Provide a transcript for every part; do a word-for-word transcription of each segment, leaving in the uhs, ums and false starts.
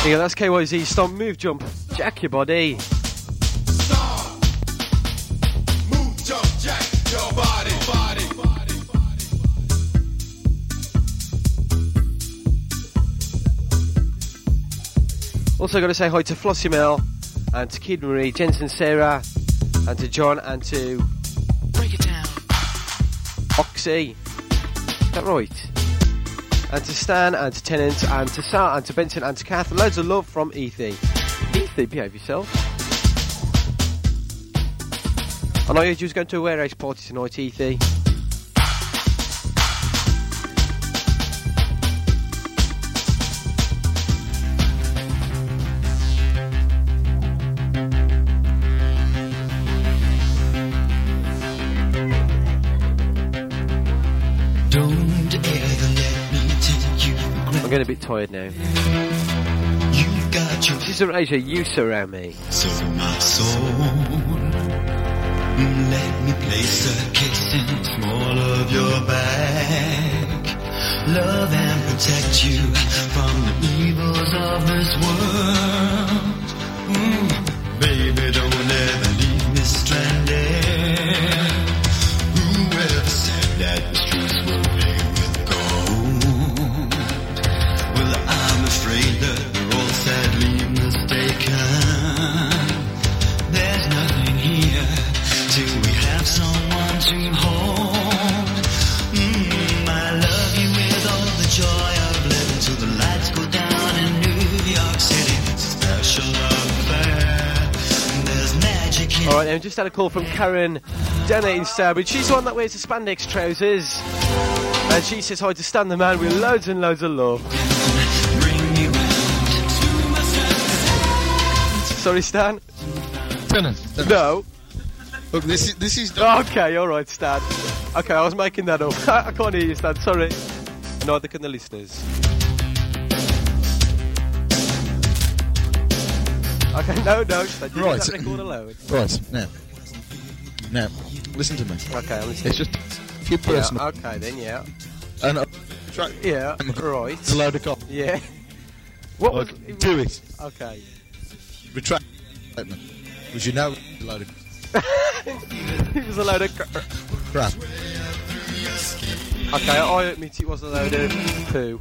Yeah, that's K Y Z, Stomp, Move, Jump, Jack Your Body. Stomp, move, jump, jack your body, body, body, body. Also got to say hi to Flossie Mel, and to Kid Marie, Jensen Sarah, and to John, and to... Break it down. Oxy. Is that right? And to Stan, and to Tennant, and to Sal, and to Benson, and to Kath. Loads of love from Ethy. Ethy, behave yourself. And I heard you was going to a warehouse party tonight, Ethy. I'm getting a bit tired now. You've got your She's a Asia, you surround me. So my soul, let me place a kiss in the small of your back. Love and protect you from the evils of this world. Mm, baby, don't ever leave me stranded. Whoever said that the streets were paved with gold? Well, I'm afraid that we're all sadly mistaken. There's nothing here till we have someone to hold. Mm, I love you with all the joy of living till the lights go down in New York City. It's a special affair. There's magic in. Alright, now just had a call from Karen down there in Stourbridge. She's the one that wears the spandex trousers. And she says hi to Stan the Man with loads and loads of love. Sorry, Stan? Tenant. No. Look, this is this is. Okay, alright, Stan. Okay, I was making that up. I can't hear you, Stan, sorry. Neither can the listeners. Okay, no, no, Stan, you Right. leave that record alone. Right, now. Now, listen to me. Okay, I'm listening. It's just a few personal. Yeah, okay then, yeah. And uh, try, Yeah, right. it's a load of cop. Yeah. What was... Look, do it. Okay. Retract statement. Because you know it's a load of It was a load of... cr- crap. Okay, I admit it was a load of poo.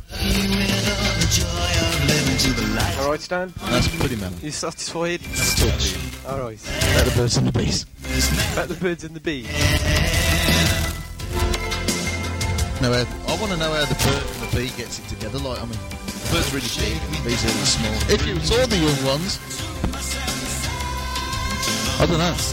Alright, Stan? That's pretty mellow. You satisfied? Let's talk to you Alright. about the birds and the bees. About the birds and the bees. Now, uh, I want to know how the bird and the bee gets it together. Like, I mean, the bird's really big and the bees are really small. If you saw the young ones, I don't know.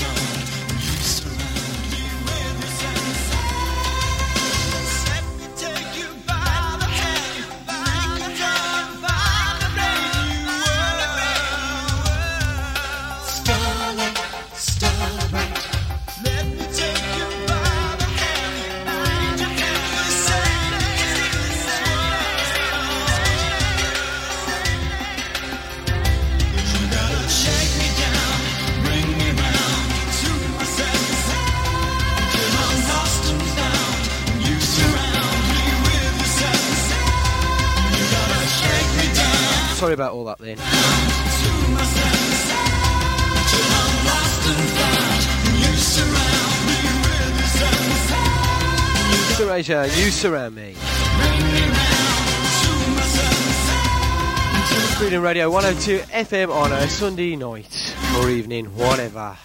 Sorry about all that then. Suraja, you surround me. Freedom Radio one oh two F M on a Sunday night or evening, whatever.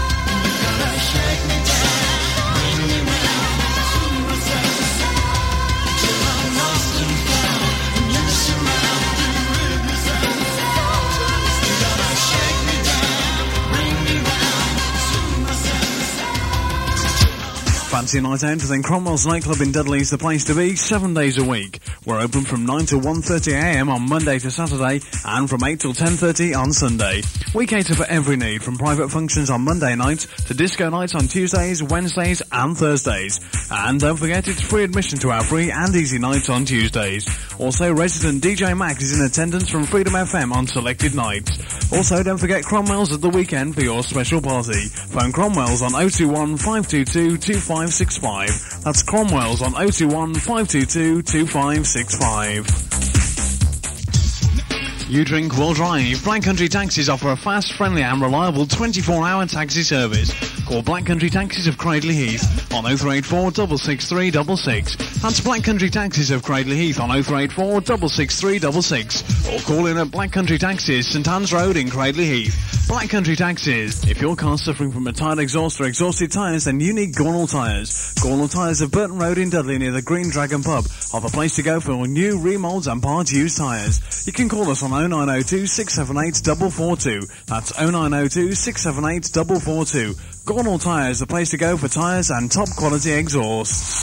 Fancy a night out? Then Cromwell's nightclub in Dudley's the place to be, seven days a week. We're open from nine to one thirty a m on Monday to Saturday, and from eight till ten thirty on Sunday. We cater for every need, from private functions on Monday nights to disco nights on Tuesdays, Wednesdays and Thursdays. And don't forget, it's free admission to our free and easy nights on Tuesdays. Also, resident D J Max is in attendance from Freedom F M on selected nights. Also, don't forget Cromwell's at the weekend for your special party. Phone Cromwell's on oh two one, five two two, two five six five. That's Cromwell's on oh two one, five two two, two five six five. You drink, we'll drive. Black Country Taxis offer a fast, friendly and reliable twenty-four hour taxi service. Call Black Country Taxis of Cradley Heath on oh three eight four, six six three six six. That's Black Country Taxis of Cradley Heath on oh three eight four, six six three six six. Or call in at Black Country Taxis, St Anne's Road in Cradley Heath. Black Country Taxis. If your car's suffering from a tired exhaust or exhausted tyres, then you need Gornal Tyres. Gornal Tyres of Burton Road in Dudley near the Green Dragon Pub are the place to go for new, remolds and part used tyres. You can call us on oh nine oh two, six seven eight, four four two. That's oh nine oh two, six seven eight, four four two. Gornal Tyres, the place to go for tyres and top quality exhausts.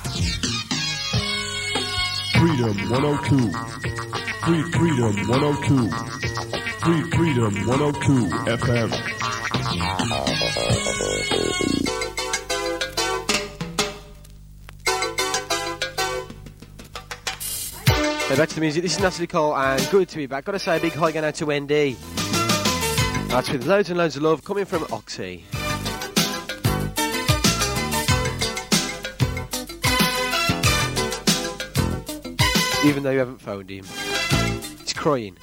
Freedom one oh two. Free Freedom one oh two. Free Freedom one oh two F M. So back to the music. This is Natalie Cole and good to be back. Gotta say a big hi going out to Wendy. That's with loads and loads of love coming from Oxy. Even though you haven't phoned him. He's crying.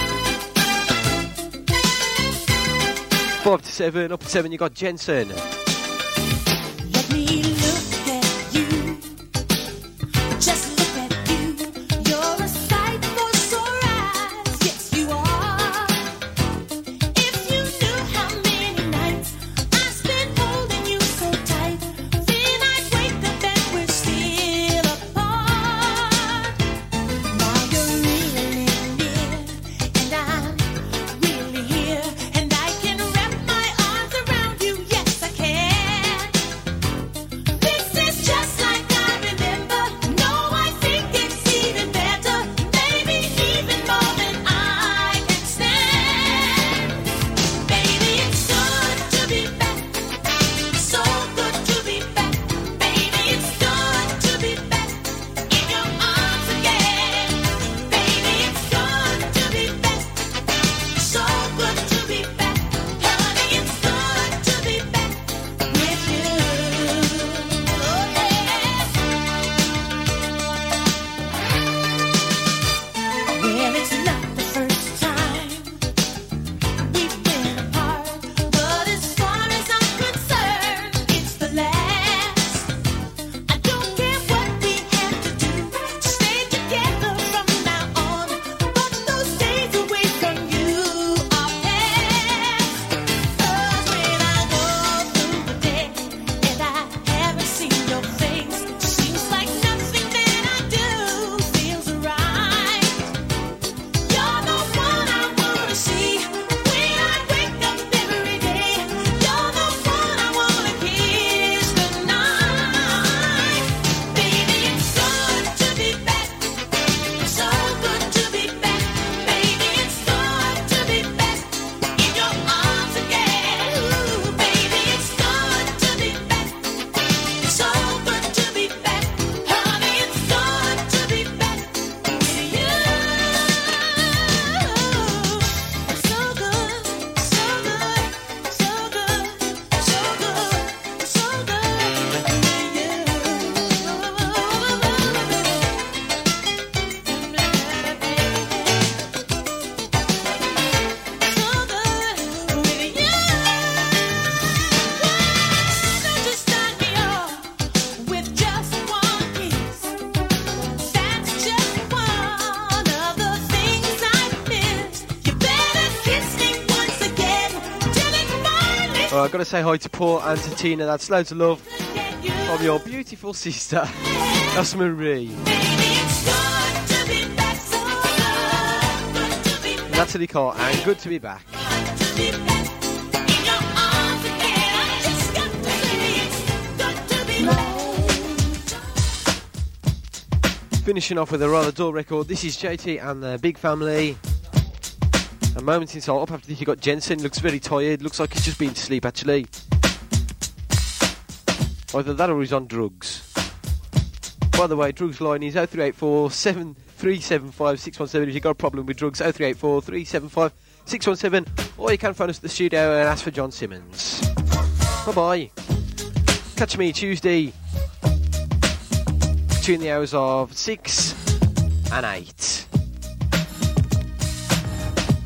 Five to seven, up to seven, you got Jensen. Let me look at you. Just look at you. You're a sight for sore eyes. Yes, you are. If you knew how many nights I spent holding you so tight, then I'd wake up and we're still apart. Now you're really near, and I'm really here, and I can wrap my arms around you. Yes, I can. This is just like I remember. No, I think it's even better. Maybe even more than I can stand. Baby, it's good to be back. So good to be back. Baby, it's good to be back in your arms again. Baby, it's good to be back. So good to be back. Honey, it's good to be back with you. Oh, yeah. Well, it's not the first time we've been apart, but as far as I'm concerned, it's the last. I don't care what we have to do to stay together from now on, but those days away from you are past. 'Cause when I go through the day and I haven't seen your face, seems like nothing that I do feels right. You're the one I wanna see when I wake up every day. You're the one I wanna kiss tonight. Baby, it's good to be back. So good to be back. Baby, it's good to be back in your arms again. Ooh, baby, it's good to be back. So good to be back. Honey, it's good to be back with you. So good, so good, so good, so good, so good with you. Don't you start me off with just one kiss. That's just one of the things I miss. You better kiss me once again till it finally Well, I've got to say hi to Paul and to Tina. That's loads of love get you. from your beautiful sister. That's Marie. Baby, it's good to be back. So good to be back. Natalie Cole and good to be back. Good to be back in your arms again. I just got to say it's good to be back. Finishing off with a rather dull record. This is J T and the Big Family. A moment in time. Up after this, you got Jensen. Looks very tired. Looks like he's just been to sleep, actually. Either that or he's on drugs. By the way, drugs line is oh three eight four, seven three seven five, six one seven if you've got a problem with drugs. oh three eight four, three seven five, six one seven. Or you can phone us at the studio and ask for John Simmons. Bye-bye. Catch me Tuesday between the hours of six and eight.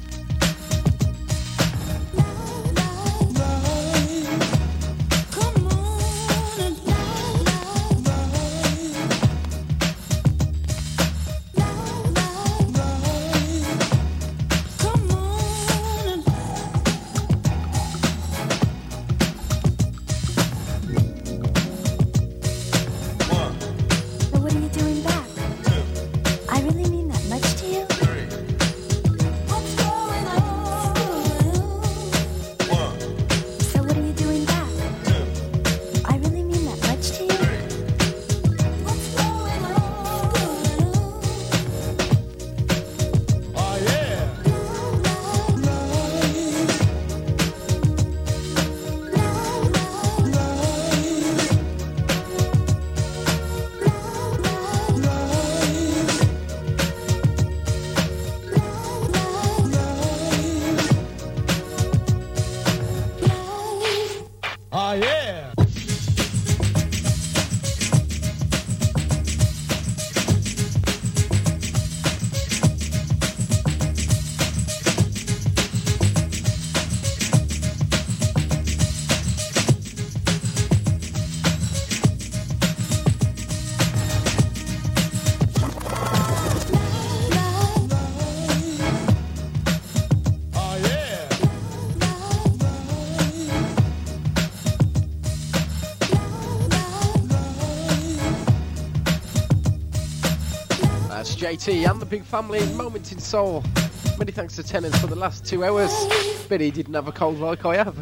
J T and the big family in Moment in Soul. Many thanks to Tenants for the last two hours. Bet he didn't have a cold like I have.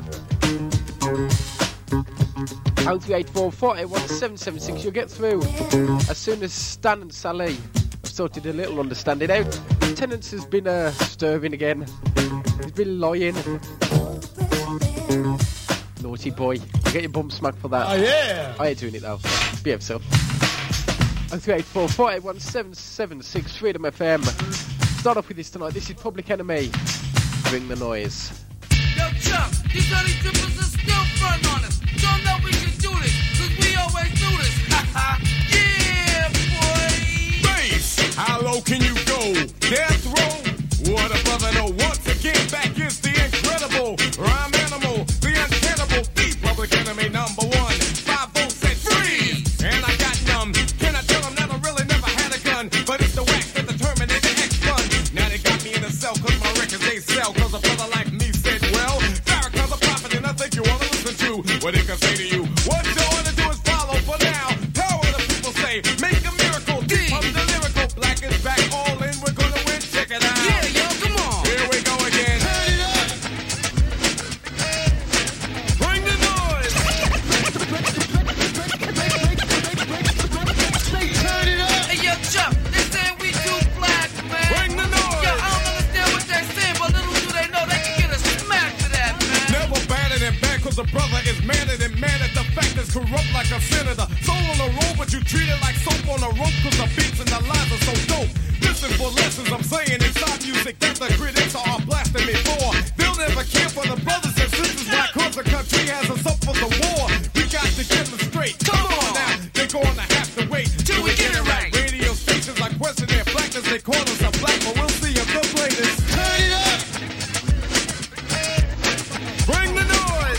oh three eight four, four eight one, seven seven six. You'll get through as soon as Stan and Sally have sorted a little understanding out. Tenants has been uh, disturbing again. He's been lying. Naughty boy. You get your bum smacked for that. Oh, yeah. I ain't doing it though. Behave yourself. oh three eight four, four eight one, seven seven six. Freedom F M. Start off with this tonight. This is Public Enemy. Bring the noise. Yo, Chuck, these dirty drippers are still front on us. Don't know we can do this, cause we always do this. Haha, yeah, boy. Bass, how low can you go? Death row? What a brother, no. Once again, back is the incredible rhyme animal, the uncannibal, the Public Enemy number one. Five volts said freeze, and I got numb. Can I tell them that I really never had a gun? But it's the wax that determined it, the X-Gun. Now they got me in the cell, cause my records they sell. Cause a brother like me said, well, Farrakhan's a prophet, and I think you wanna listen to what he can say to you. What you wanna do is follow for now. Power the people say, make a miracle. Deep of the lyrical, black is back, all in, we're gonna win. Check it out. Yeah, yo, come on. Here we go again. Turn it up. Bring the noise. Turn it up. Hey, yo, Chuck, they saying we too black, man. Bring the noise. Yo, I don't understand what they're saying, but little do they know they can get a smack to that, man. Never batted and bad, cause a brother is madder than mad at the fact that's corrupt like a senator. Soul on the road, but you treat it like soap on a rope, cause the beats and the lines are so dope. Listen for lessons I'm saying inside music that the critics are blasting me for. They'll never care for the brothers and sisters, why cause the country has us up for the war. We got to get them straight. Come on now, they're gonna have to wait Till we get it right. Radio stations like question their blackness, they call us a black, but we'll see if the latest. Turn it up. Bring the noise.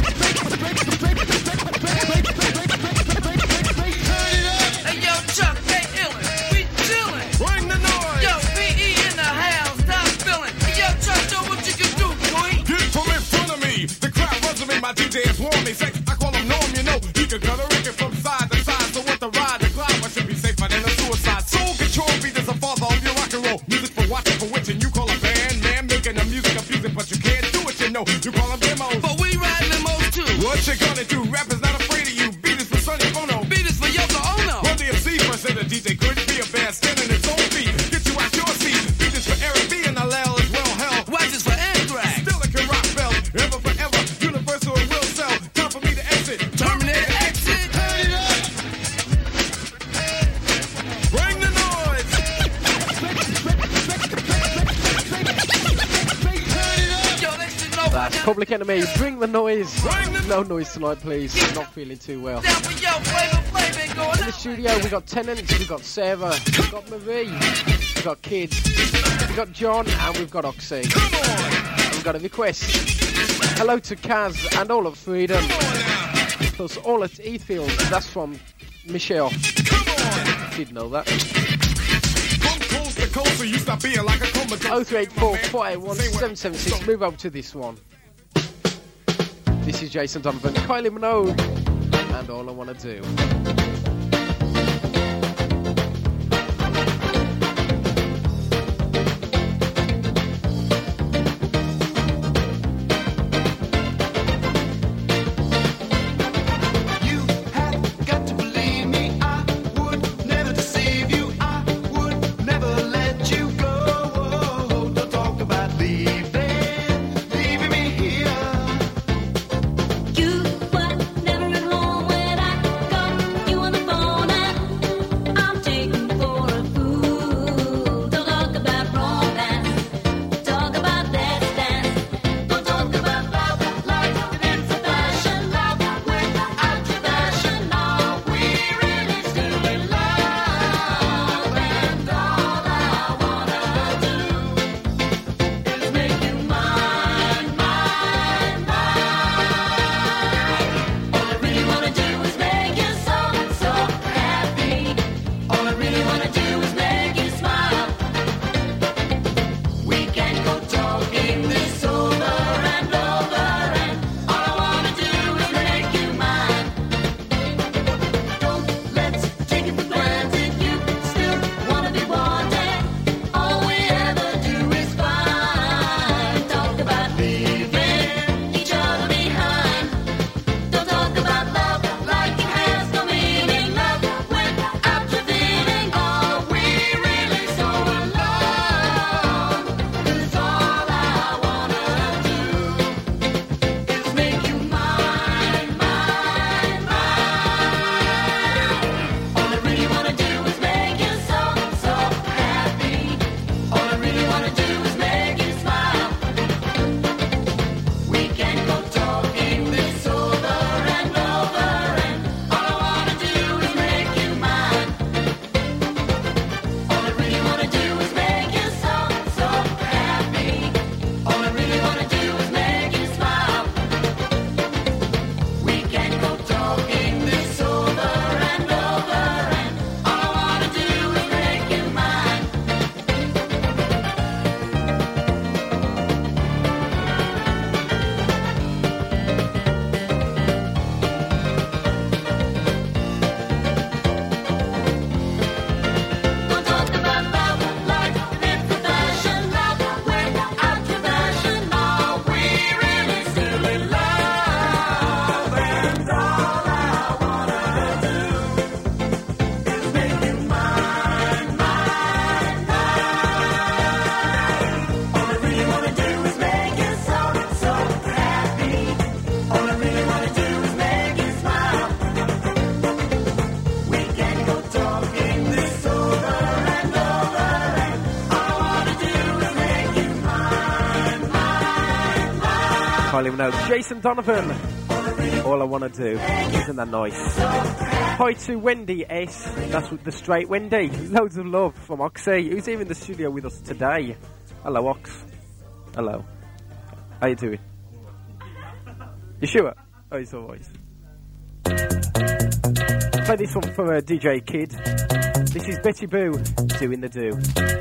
Turn it up. Hey, yo, Chuck, they illin'. We chillin'. Bring the noise. Yo, B E in the house, stop feeling. Hey, yo, Chuck, show what you can do, boy. Get from in front of me. The crowd runs to me. My D J is warm me. Sex, I call him Norm, you know. He can cut a record from side to side. So with the ride, the glide, I should be safer than a suicide. Soul control beat is a father of your rock and roll. Music for watching, for which, and you call a band, man. Making the music abusing, but you can't do it, you know. You call them demos. But we ride limos, too. What you gonna do? Rappers not afraid of you. Beat is for Sonny Bono. Beat is for Yoko Ono. Run D M C first, and the D J couldn't be a band standing its own feet. Get you out your seat. Beat is for Eric B and Alel as well. Hell, Watch this for Anthrax. still it can rock bell. Ever forever, universal and will sell. Time for me to exit. Terminator exit. Turn it up. Bring the noise. Turn it up. Yo, they should know. That's Public Enemy. Bring the noise. Bring the No noise tonight, please. Not feeling too well. Down for yo, Flavor Flav ain't going In the studio, we got Tenants, we got Sarah, we got Marie, we got Kid, we got John, and we've got Oxy. Come on. And we've got a request. Hello to Kaz and all of Freedom, Come on now. plus all at Eatfield. That's from Michelle. Come on. Didn't know that. From coast to coast, so you stop being like a comatose. oh three eight four, four eight one, seven seven six. Move over to this one. This is Jason Donovan, Kylie Minogue, and All I Wanna Do. You have got to believe me, I would never deceive you, I would never let you go. Don't talk about leaving, leaving me here. You were never at home when I got Kylie Minogue, Jason Donovan. All I wanna do. Isn't that nice? Hi to Wendy S. That's the straight Wendy. Loads of love from Oxy, who's here in the studio with us today. Hello, Ox. Hello. How you doing? You sure? Oh, it's alright. Play this one for uh, D J Kid. This is Betty Boo doing the do.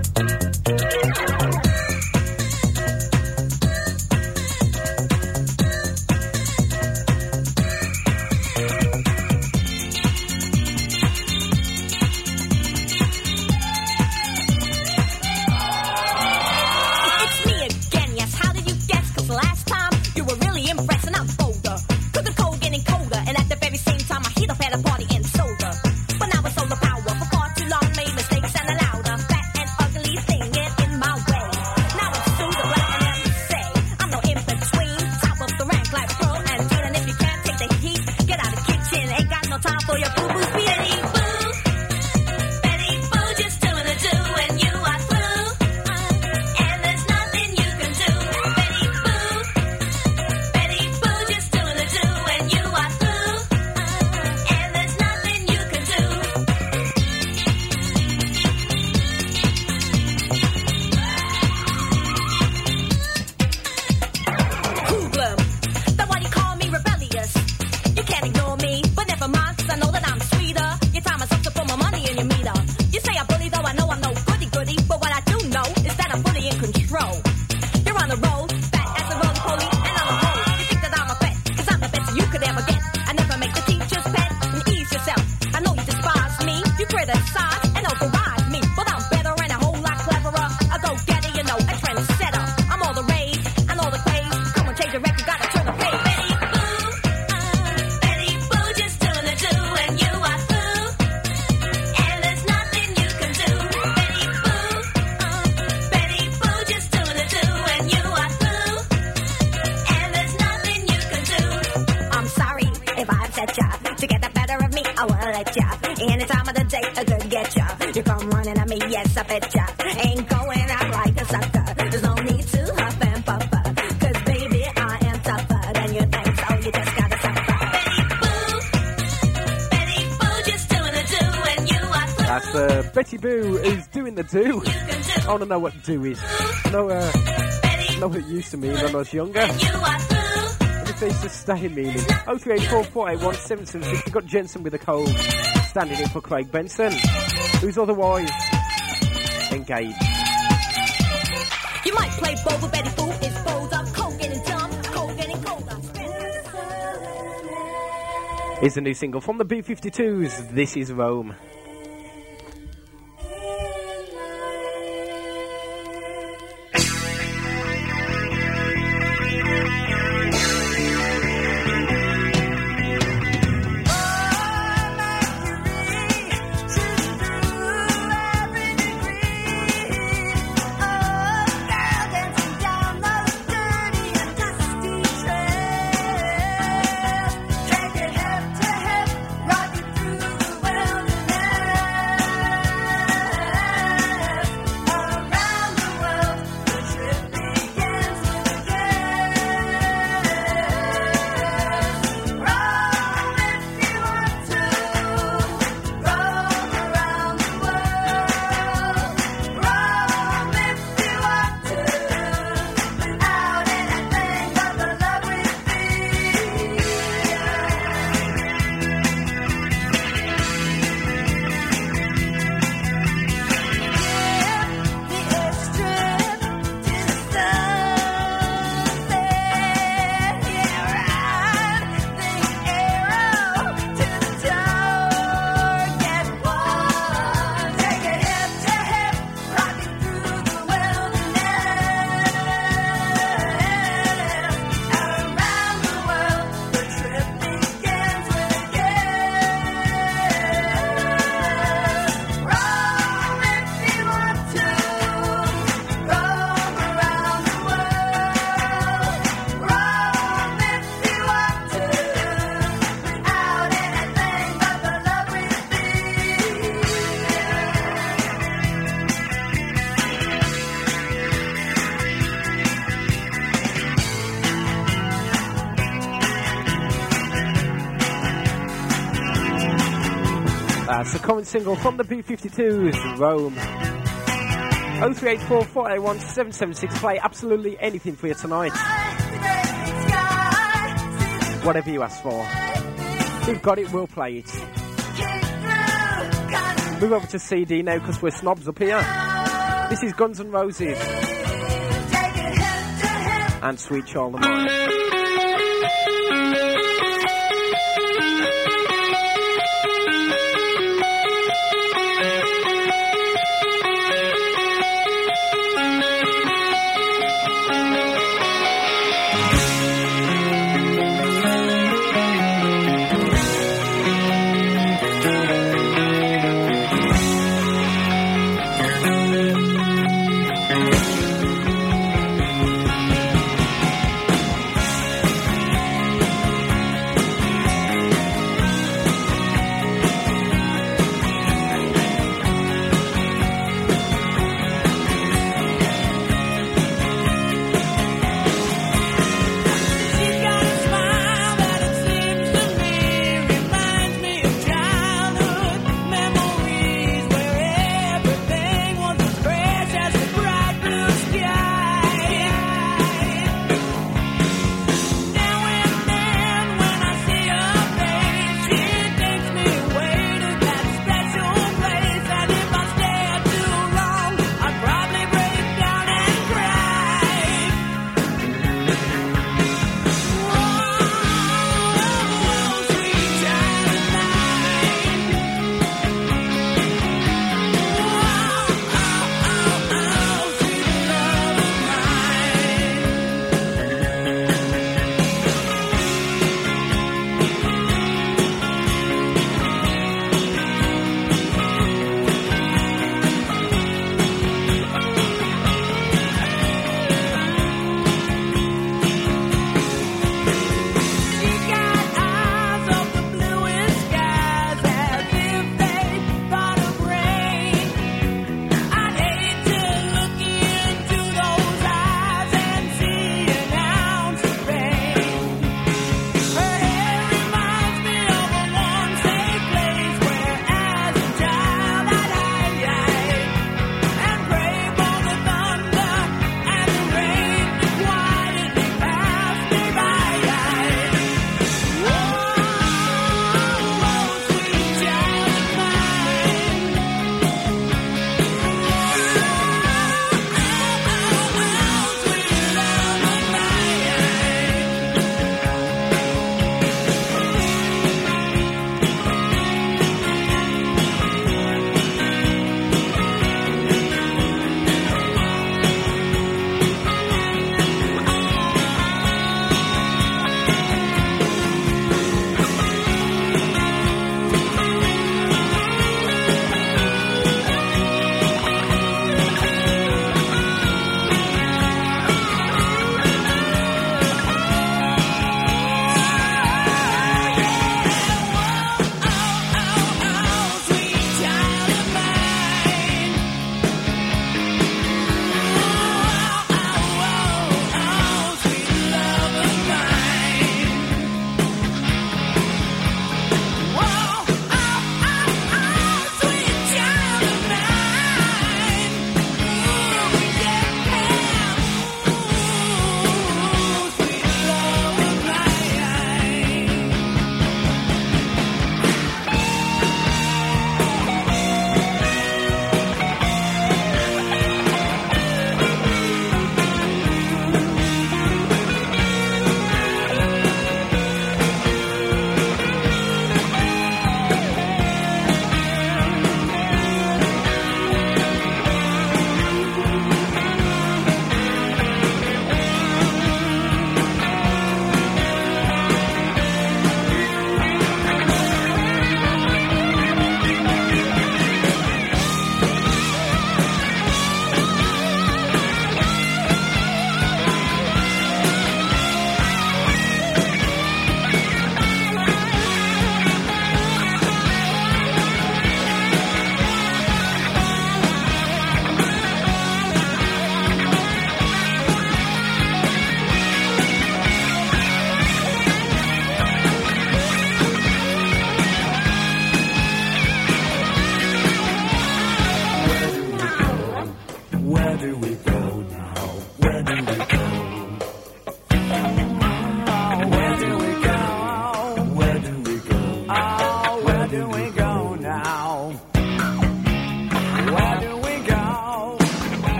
Betty Boo is doing the do. I want to know what do is. No, uh, know what it used to mean when I was younger. And if there's a staying meaning. oh three eight four, four eight one, seven seven six. You've got Jensen with a cold standing in for Craig Benson, who's otherwise engaged. You might play both, but Betty Boo is bold up, cold getting dumb, cold getting colder. Here's a new single from the B fifty-twos. This is Rome. Take it hip to hip, rock it through the wilderness. That's the current single from the B fifty-twos, Rome. oh three eight four, four eight one, seven seven six. Play absolutely anything for you tonight. Whatever you ask for. We've got it, we'll play it. Move over to C D now because we're snobs up here. This is Guns N' Roses and Sweet Child of Mine.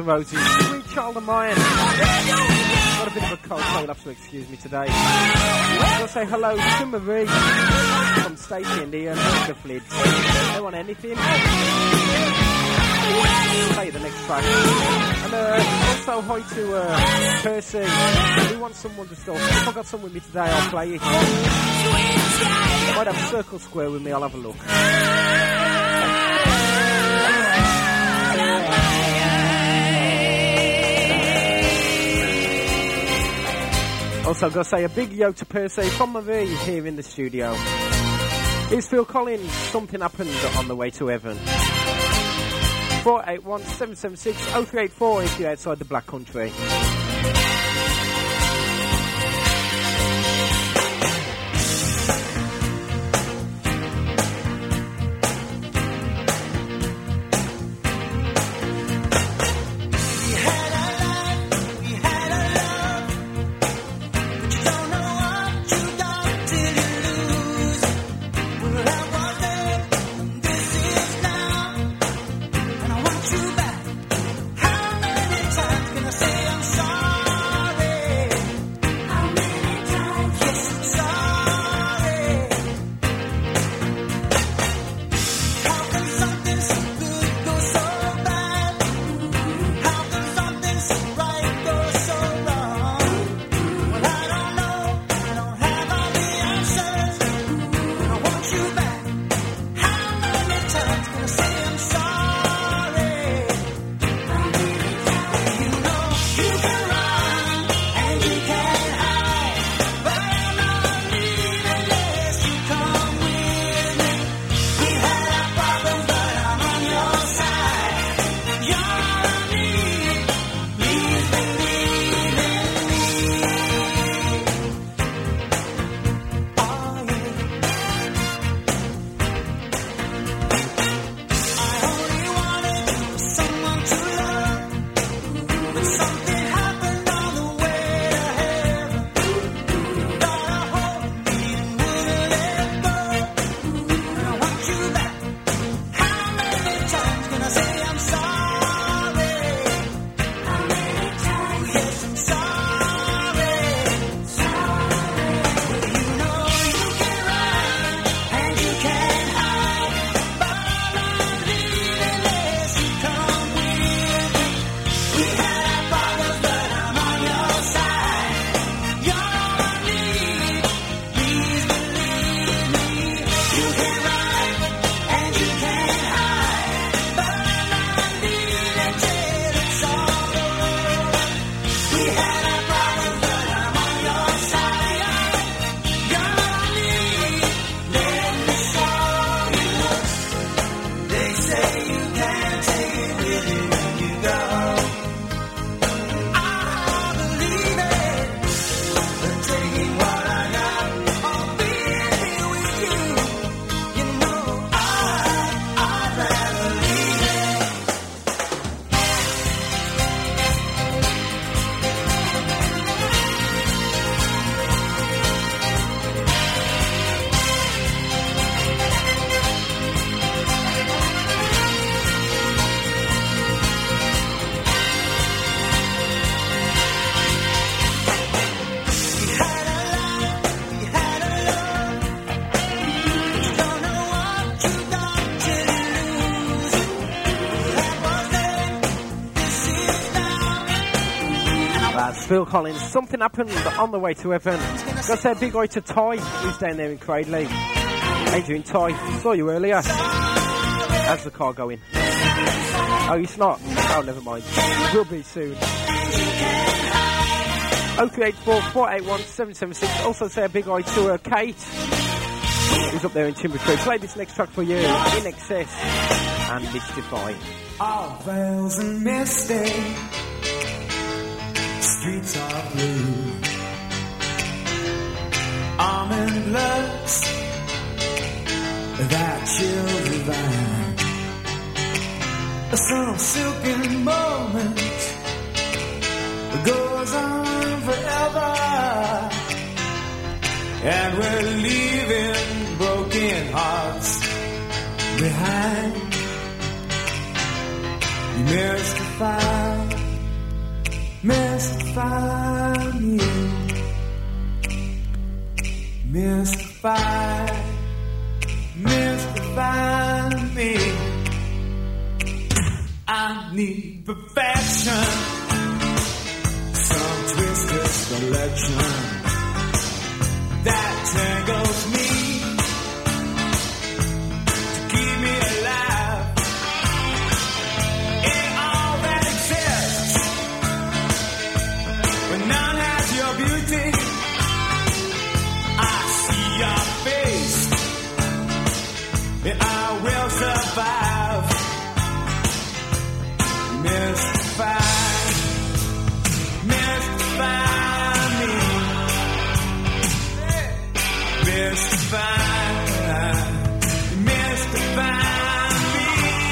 N' Roses, Sweet Child of Mine. Got a bit of a cold, so you'll have to excuse me today. I'll say hello to Marie from Stacey and Ian, the Flids. They want anything? Play the next track. And uh, also hi to uh, Percy. He wants some Wonder Stuff. If I got some with me today, I'll play it. Might have Circle Square with me, I'll have a look. Also, I've got to say a big yo to Percy from Marie here in the studio. Here's Phil Collins, Something Happened on the Way to Heaven. four eight one, seven seven six, oh three eight four if you're outside the Black Country. Phil Collins, Something Happened on the Way to Heaven. Gotta say a big oi to Ty, who's down there in Cradley. How you doing, Ty? Saw you earlier. How's the car going? Oh, it's not? Oh, never mind. Will be soon. oh three eight four, four eight one, seven seven six. Also say a big oi to uh, Kate, who's up there in Timbertree. Play this next track for you, In Excess and Mystify. All veils and misty, streets are blue. Almond looks, that chill divine. Some silken moment goes on forever, and we're leaving broken hearts behind. Mystified, mystify me. Mystify, mystify me. I need perfection, some twisted selection that tangles me to keep me alive in all that exists, but none has your beauty. I see your face, and I will survive. Mystify, mystify me. Mystify, mystify me.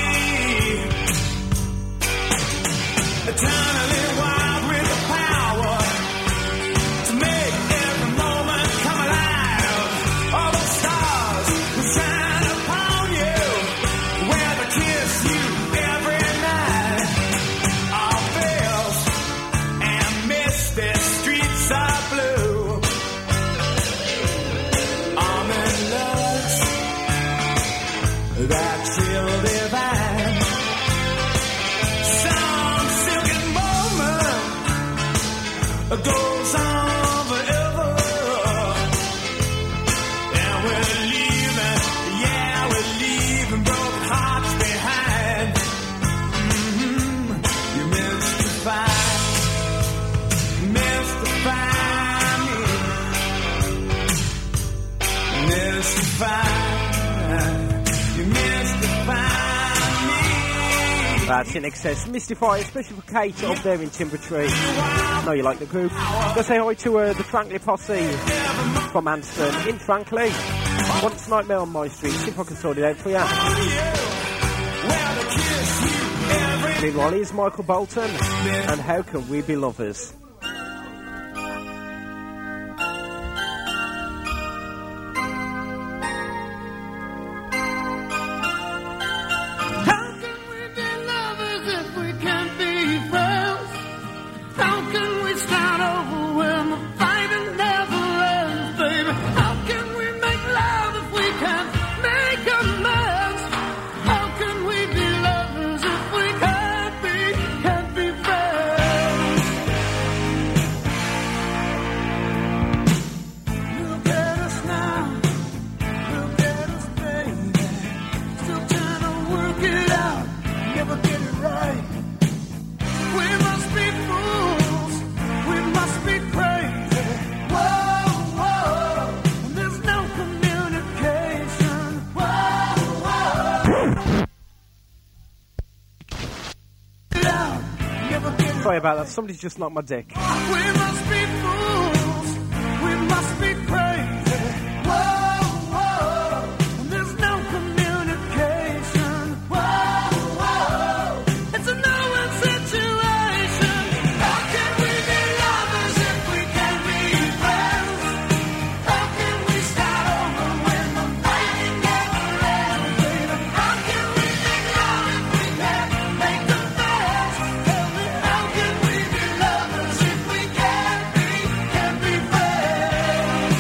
Eternally wild with the power to make every moment come alive. All the stars who shine upon you, where they kiss you every night. All veils and misty streets are blue. Almond looks that chill divine. Some silken moment goes on forever. And we're leaving, yeah, we're leaving broken hearts behind. Mm-hmm. You mystify, mystify me. Mystify, you mystify me. That's In Excess. Mystify, especially for Kate up there in Timbertree. I know you like the group. Go say hi to uh, the Frankley Posse from Anston in Frankley. Once Nightmare on My Street. See if I can sort it out for you. Meanwhile, here's Michael Bolton. And How Can We Be Lovers? How can we be lovers if we can't be friends? How can we start over when the fighting never ends, baby? How can we make love if we can't make amends? How can we be lovers if we can't be, can't be friends? Look at us now, look at us, baby. Still trying to work it out, never get it right. We must be fools, we must be crazy. Whoa, whoa, and there's no communication. Whoa, whoa. Get out, never get it Sorry about that. Somebody's just knocked my dick. We must be fools, we must be crazy. Whoa, whoa, and there's no communication. Whoa, whoa, it's a no-win situation. How can we be lovers if we can't be friends? How can we start over when the fighting never ends, baby? How can we make love if we can't make amends? Tell me, how can we be lovers if we can't be, can't be friends?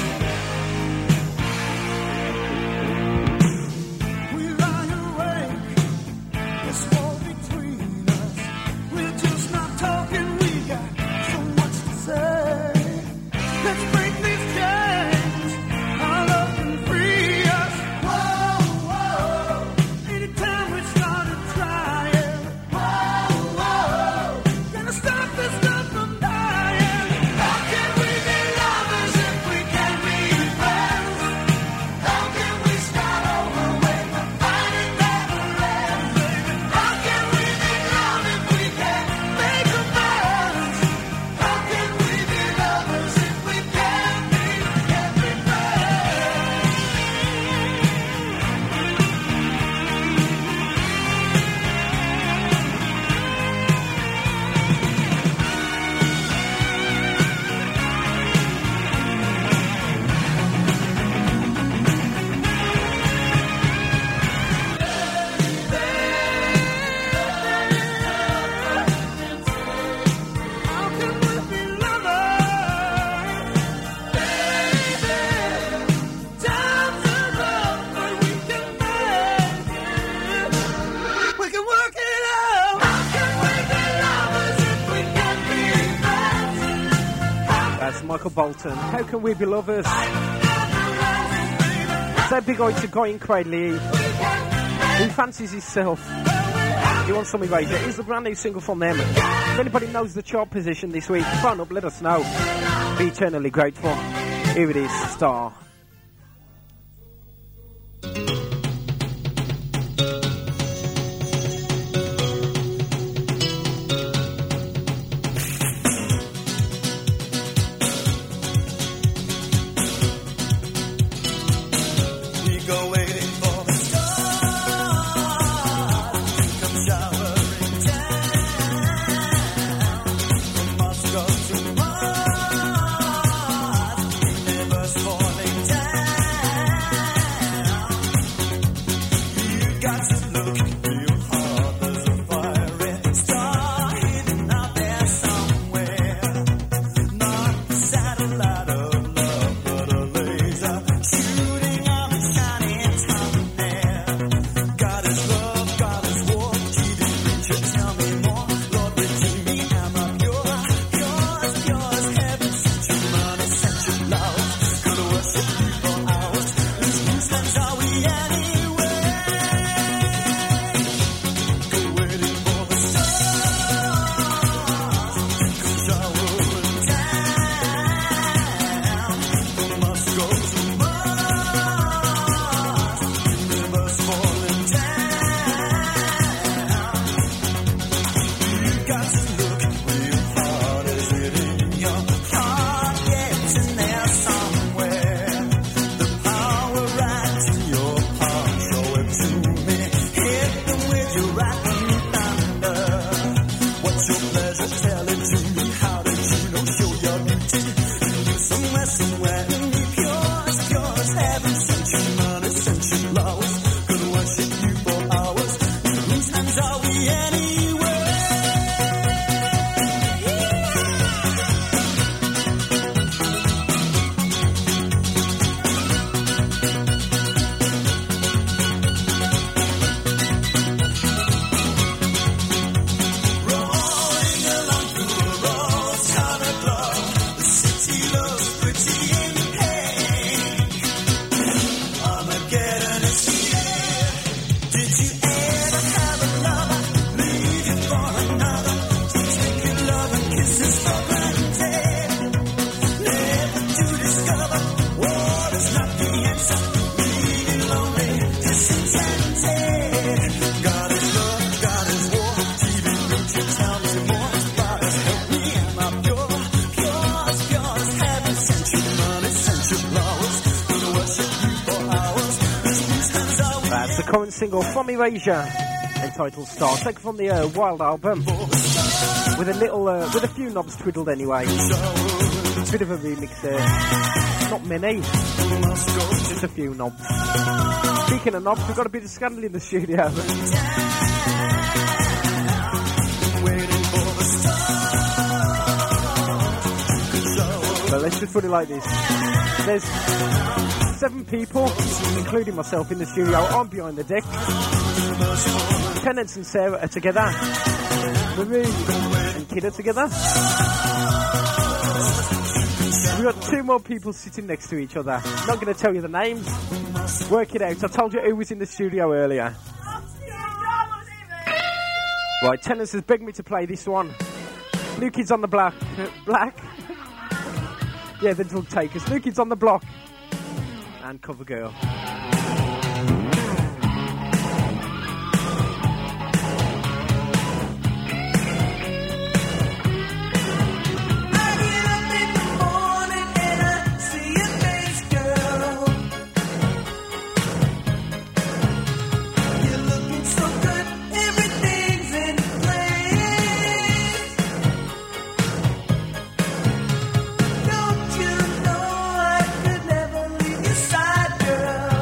We lie awake, there's war between us. We're just not talking, we got so much to say. Let's break these chains, our love can free us. Whoa, whoa, anytime we started trying. Whoa, whoa, gonna stop this stuff from dying. How can we be lovers if we can't be friends? How can we start over when the fighting never ends, baby? How can we make love if we can't make amends? How can we be lovers if we can't Michael Bolton. How can we be lovers? Say big eye to Guy in Cradley. He fancies himself. He wants some erasure. Here's the brand new single from them. If anybody knows the chart position this week, phone up, let us know. Be eternally grateful. Here it is, Star. Single from Erasure entitled Star, taken from the uh, Wild album, with a little, uh, with a few knobs twiddled anyway. Bit of a remix there, not many, just a few knobs. Speaking of knobs, we've got a bit of scandal in the studio. Well, let's just put it like this: there's seven people, including myself, in the studio. I'm behind the deck. Tennant and Sarah are together. Marie and Kid are together. We've got two more people sitting next to each other. Not going to tell you the names. Work it out. I told you who was in the studio earlier. Right, Tennant has begged me to play this one. New Kids on the Block. Black. Yeah, the Drug Takers. New Kids on the Block. And Cover Girl. Don't you know I could never leave your side, girl?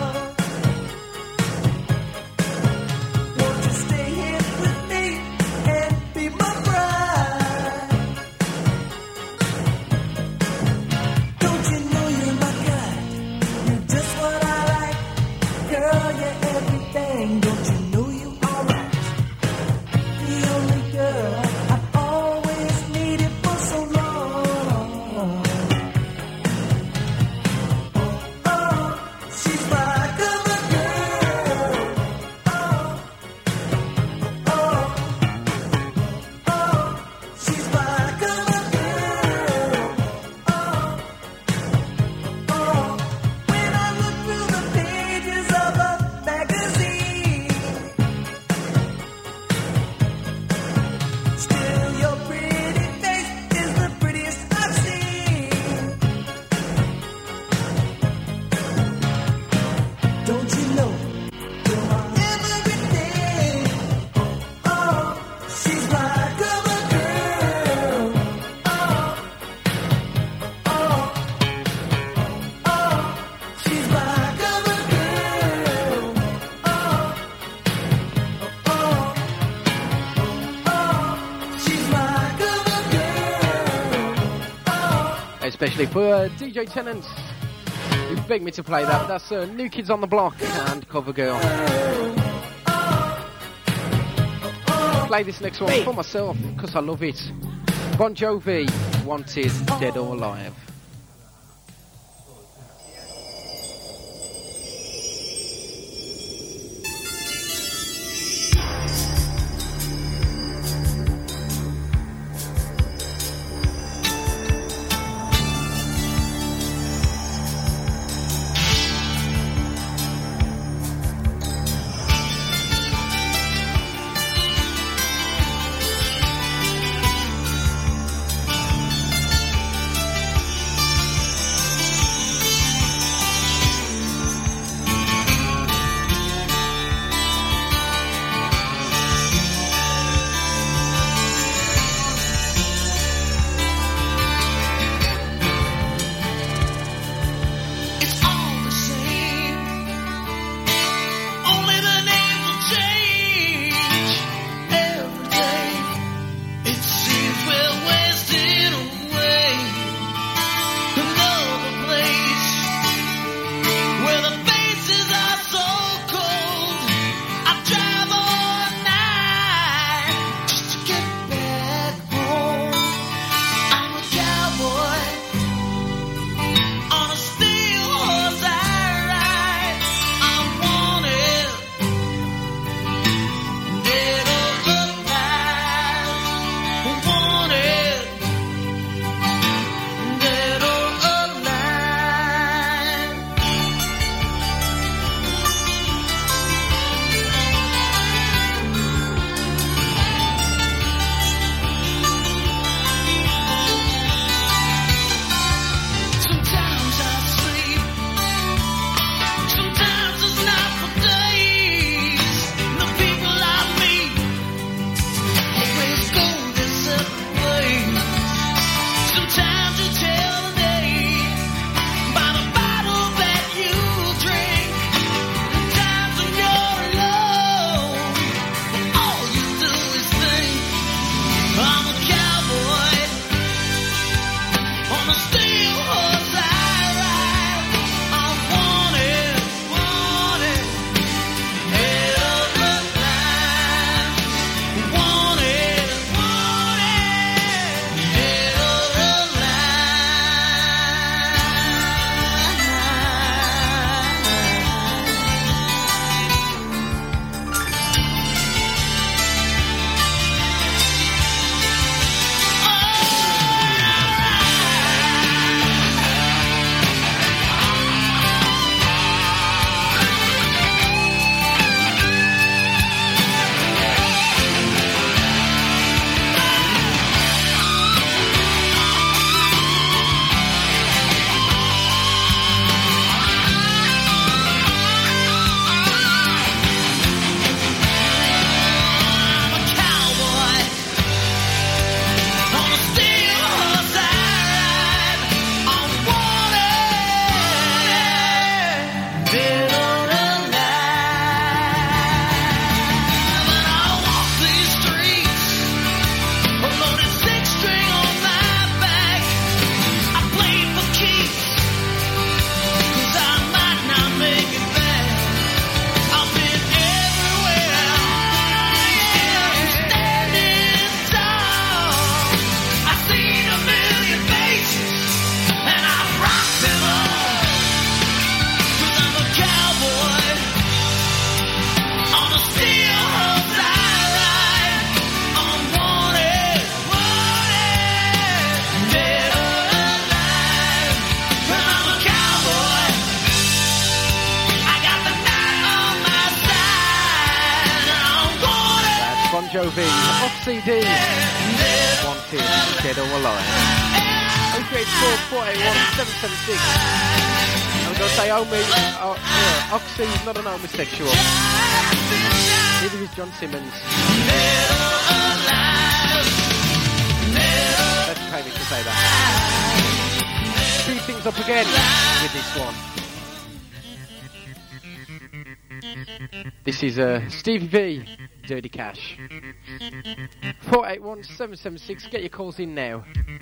especially for uh, D J Tennant, who begged me to play that. That's uh, New Kids on the Block and Cover Girl. Play this next one for myself because I love it. Bon Jovi, Wanted, Dead or Alive. Jovi, off C D, Wanted, Dead or Alive. oh three eight four, four eight one, seven seven six. I'm going to say Omi, uh, yeah, Oxy is not an homosexual. Neither is John Simmons. Let's pay me to say that. Speed things up again with this one. This is uh, Stevie V Dirty Cash. four eight one, seven seven six, get your calls in now.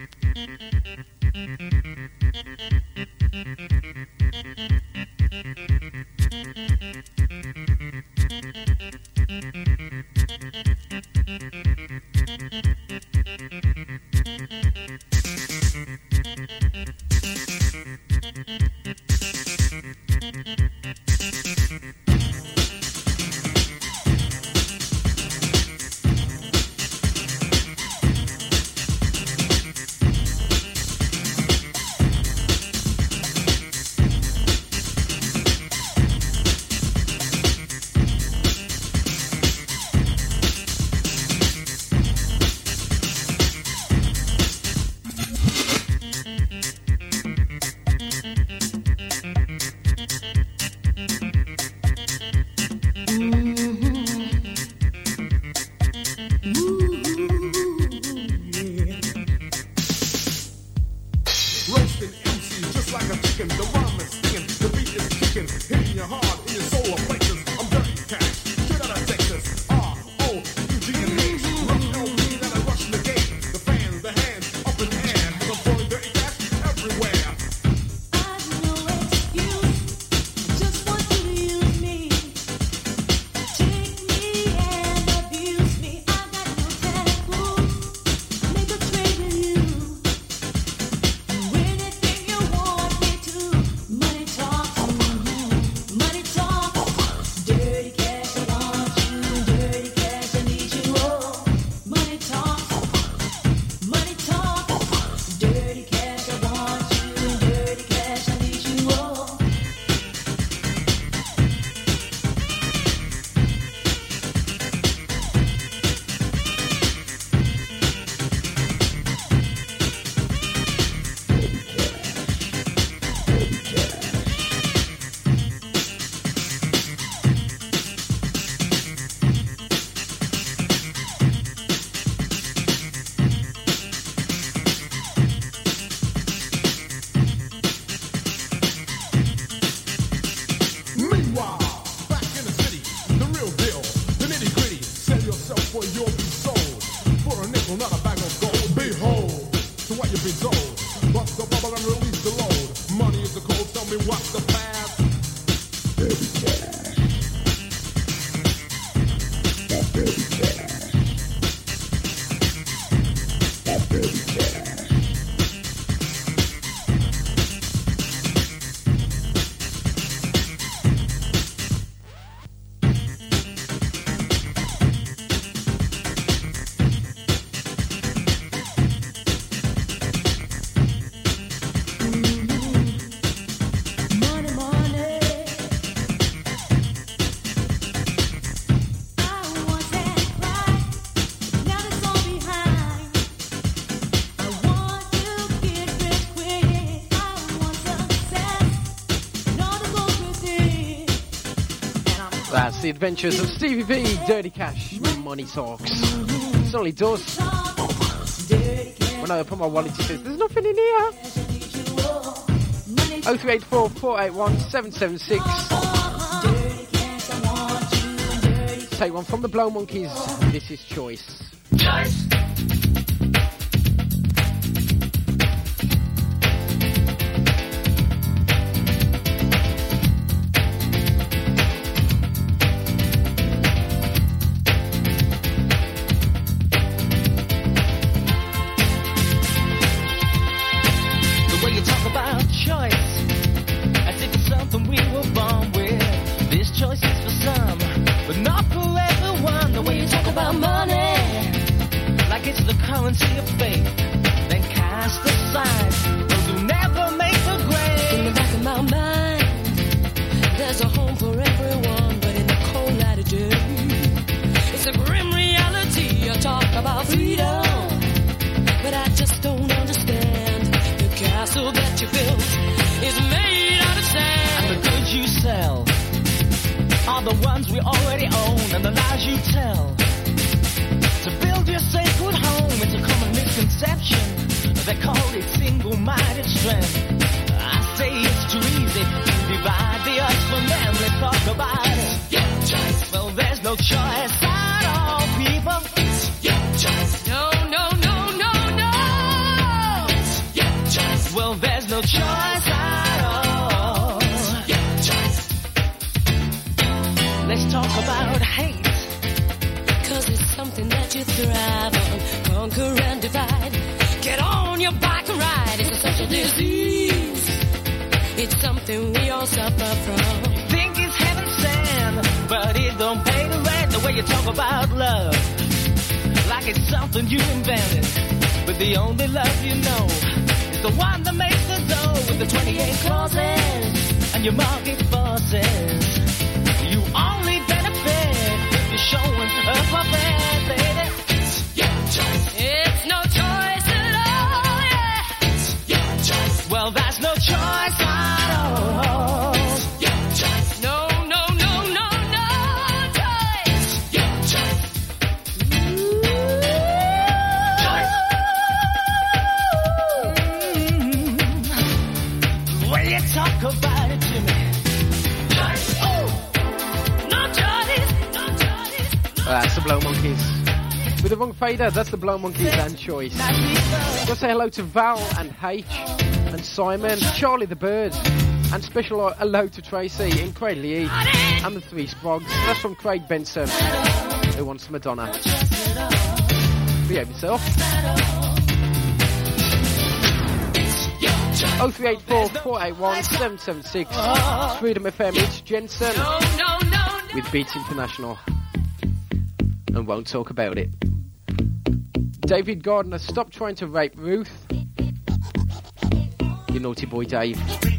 That's the adventures of Stevie V, Dirty Cash, Money Talks. It certainly does. When I open my wallet, it says, there's nothing in here. oh three eight four, four eight one, seven seven six. Take one from the Blow Monkeys. This is Choice. Choice! Currency of faith, then cast aside those who never make the grade. In the back of my mind, there's a home for everyone, but in the cold light of day, it's a grim reality. I talk about freedom, but I just don't understand. The castle that you built is made out of sand, and the goods you sell are the ones we already own, and the lies you tell to build your sacred home. It's a common misconception. They call it single-minded strength. I say it's too easy to divide the earth from them. Let's talk about it. Yeah, choice. Well, there's no choice at all. choice at all. Let's talk about hate, 'cause it's something that you thrive on. Conquer and divide. Get on your bike and ride. It's such a disease. It's something we all suffer from. Think it's heaven sent, but it don't pay the rent. The way you talk about love, like it's something you invented. But the only love you know is the one that makes the dough with the twenty-eight clauses and your market forces. You only benefit if you're showing a puppet, baby. It's your choice. It's no choice at all, yeah. It's your choice. Well, that's no choice at all. It's your choice. No, no, no, no, no choice. It's your choice. Choice. Mm. When you talk about it, Jimmy. Uh, that's the Blow Monkeys. With the wrong fader, that's the Blow Monkeys and Choice. Just say hello to Val and H and Simon, Charlie the Bird, and special hello to Tracy in Cradle E and the Three Sprogs. That's from Craig Benson, who wants Madonna. Behave yourself. oh three eight four, four eight one, seven seven six. It's Freedom F M, it's Jensen with Beats International. And won't talk about it. David Gardner, stop trying to rape Ruth. You naughty boy, Dave.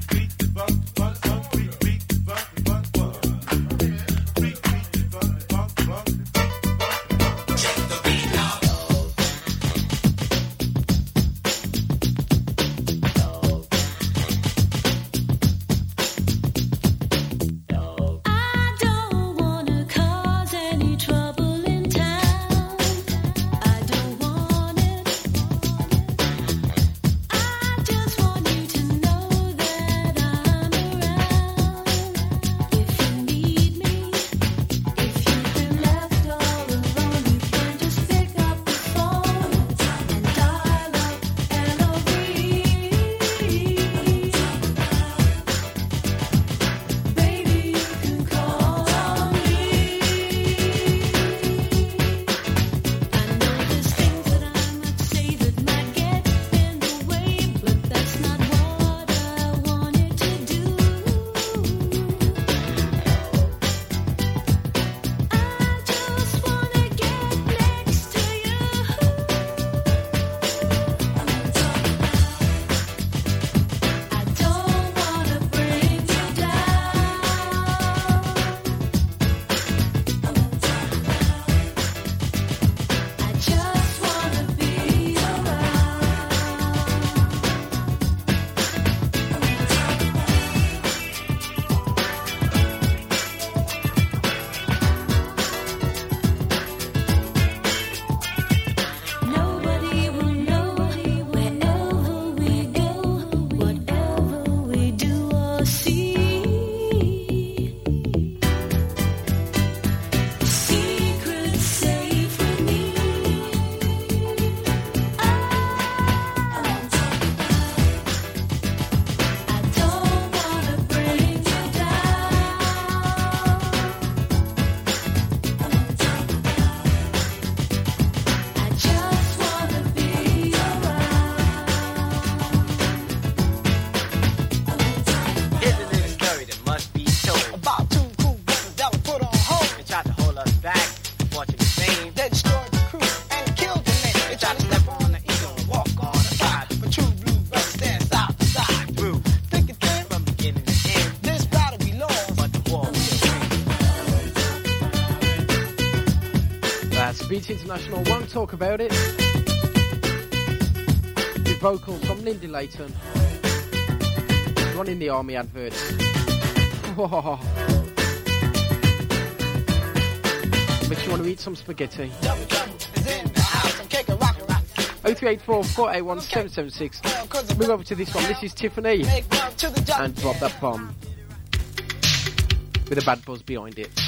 Beats International, won't talk about it. With vocals from Lindy Layton. Running the Army adverts. Whoa. Makes you want to eat some spaghetti. oh three eight four, four eight one, seven seven six. Move over to this one. This is Tiffany. And Drop That Bomb. With a bad buzz behind it.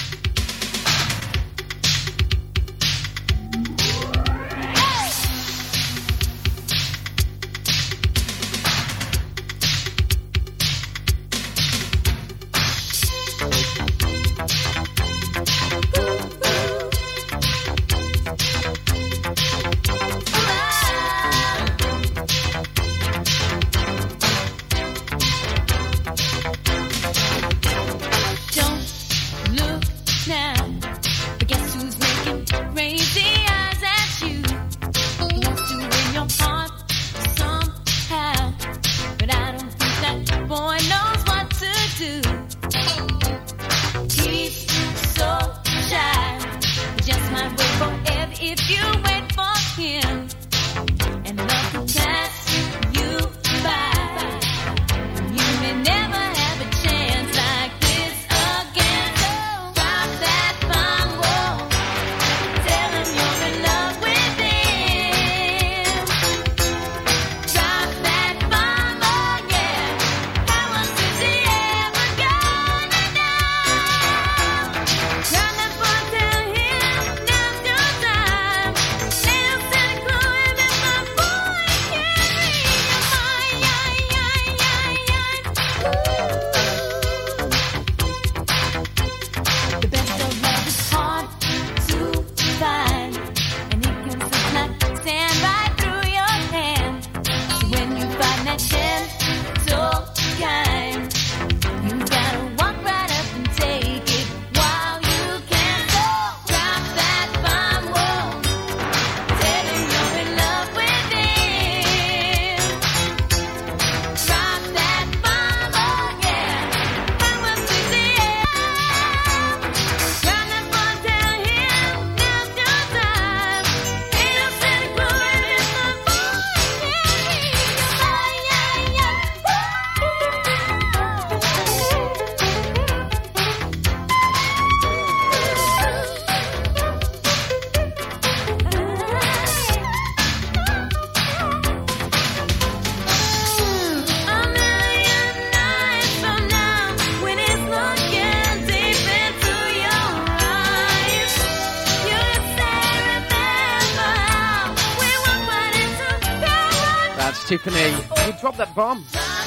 Tiffany. You dropped that bomb.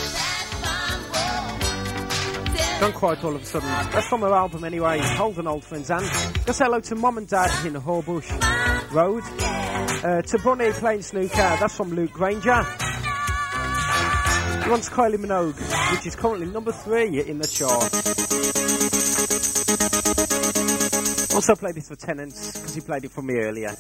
Gone quiet all of a sudden. That's from her album anyway, Holden Old Friends. And just hello to Mum and Dad in Horbush Road. Uh, to Bunny playing snooker, that's from Luke Granger. He wants Kylie Minogue, which is currently number three in the chart. Also played this for Tennant, because he played it for me earlier.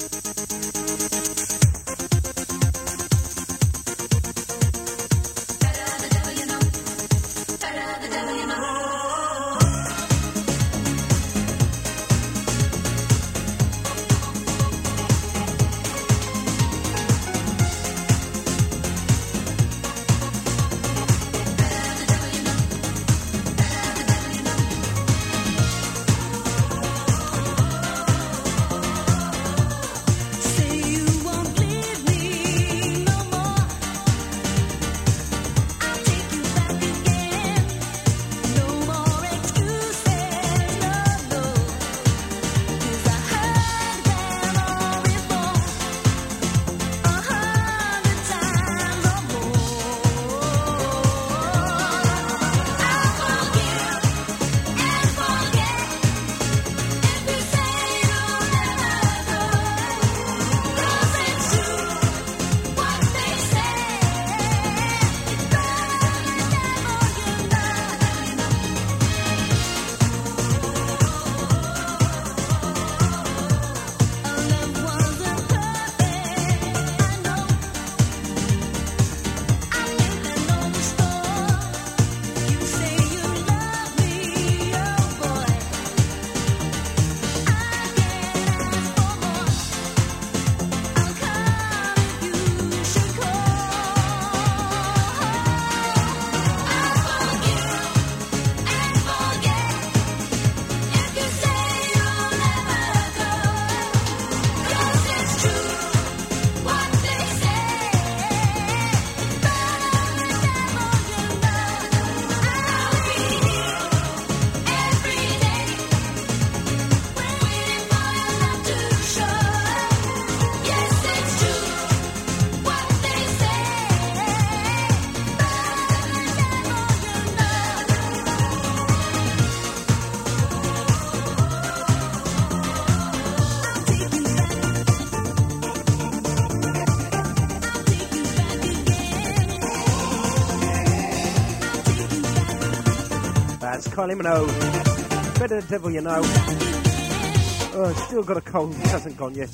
Kylie Minogue. Better the devil you know. Oh, still got a cold, it hasn't gone yet.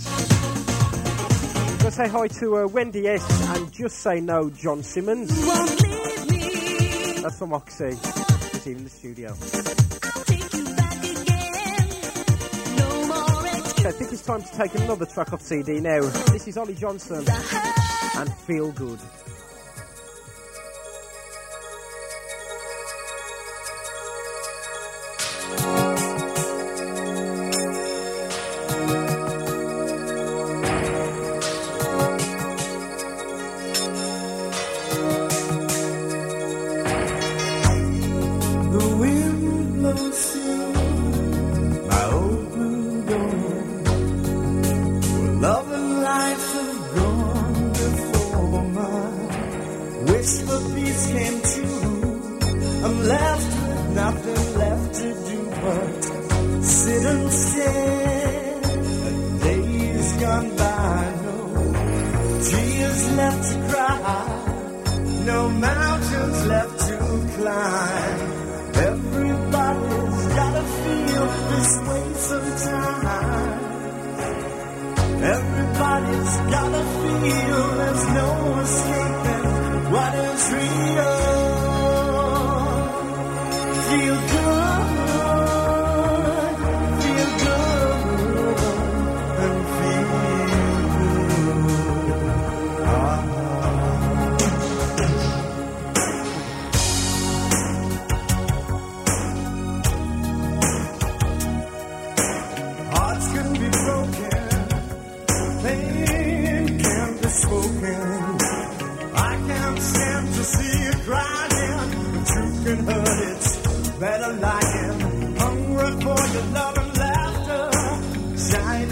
Gotta say hi to uh, Wendy S and Just Say No, John Simmons. That's from Oxy. He's even in the studio. Okay, I think it's time to take another track off C D now. This is Ollie Johnson and Feel Good.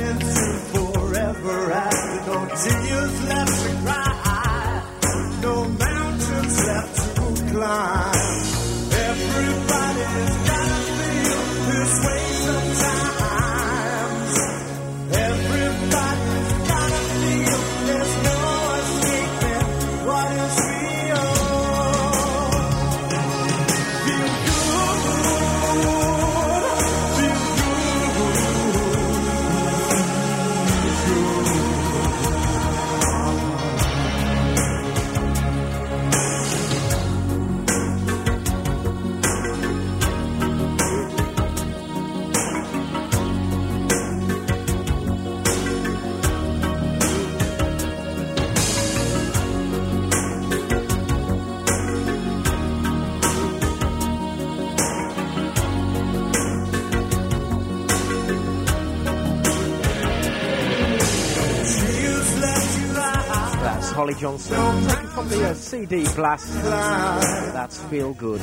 Tears left to cry, no Ollie Johnson, taken from the uh, C D Blast. That's Feel Good.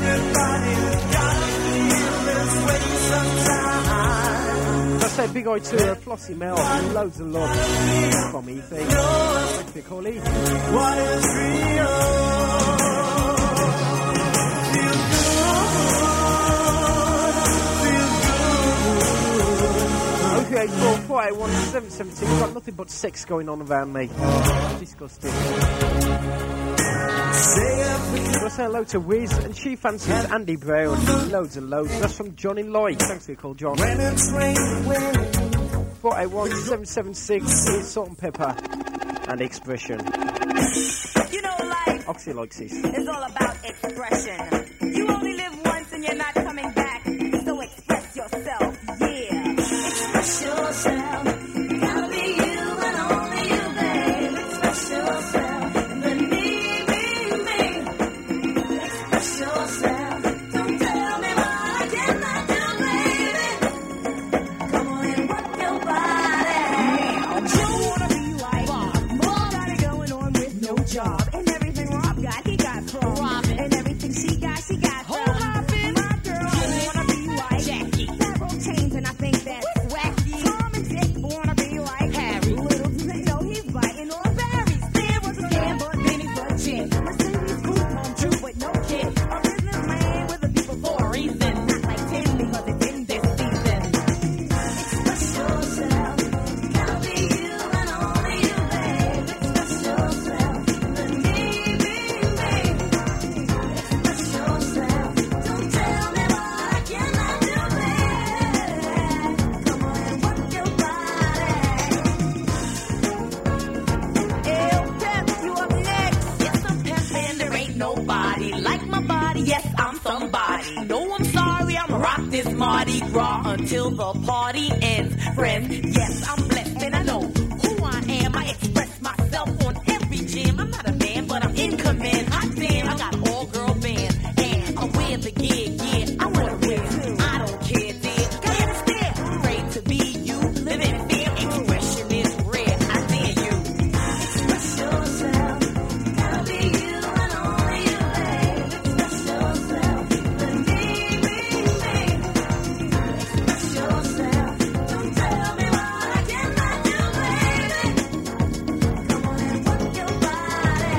I say big eye to uh, Flossie Mel, loads of love from Evie. Thanks for your call, Evie. What is real? Feel good. oh three eight four, four eight one, seven seven six. Got nothing but sex going on around me. Disgusting. I'll say hello to Wiz, and she fancies Andy Brown. Loads and loads. That's from Johnny Lloyd. Thanks for your call, John. When it's raining, four eight one, seven seven six is Salt and Pepper and Expression. You know, life Oxyloxis. is all about expression. You only live once and you're not coming back, so express yourself, yeah. Express yourself. Gotta be you and only you, babe. Express yourself. Let me be me. Express yourself. Don't tell me what I cannot do, baby. Come on and work your body. You wanna be like Bob. Bob got it going on with no job. And everything Rob got, he got from Robin. And everything she got, she got from Robin. My girl wanna be like Jackie. Several chains and I think that's wacky. Tom and Dick wanna be like Harry. Little do they know he's biting on berries. There was a scam, but then he's a chin. Mercedes coupe, home true, but no kid. A businessman with a people for a reason. Not like Tim because it's in this season. Express yourself. Gotta be you and only you, babe. Express yourself. Let me be me. Express yourself. Don't tell me what I cannot do, baby. Come on and work your body. Ew, Pep, you up next. Yes, I'm Pep and there ain't nobody like my body. Yes, I'm somebody. No, I'm sorry, I'ma rock this Mardi Gras until the party ends. Friends, yes, I'm blessed and I know who I am. I express myself on every jam. I'm not a man, but I'm in command. Hot damn, I got all girl band. And I wear the gig, yeah, I wanna wear too. I don't care, dear. Can't understand. Afraid to be you. Live in fear. Expression is rare. I dare you. Express yourself. Gotta be you and only you, babe. Express yourself. Let me be me. Express yourself. Don't tell me what I cannot do, baby. Come on and work your body.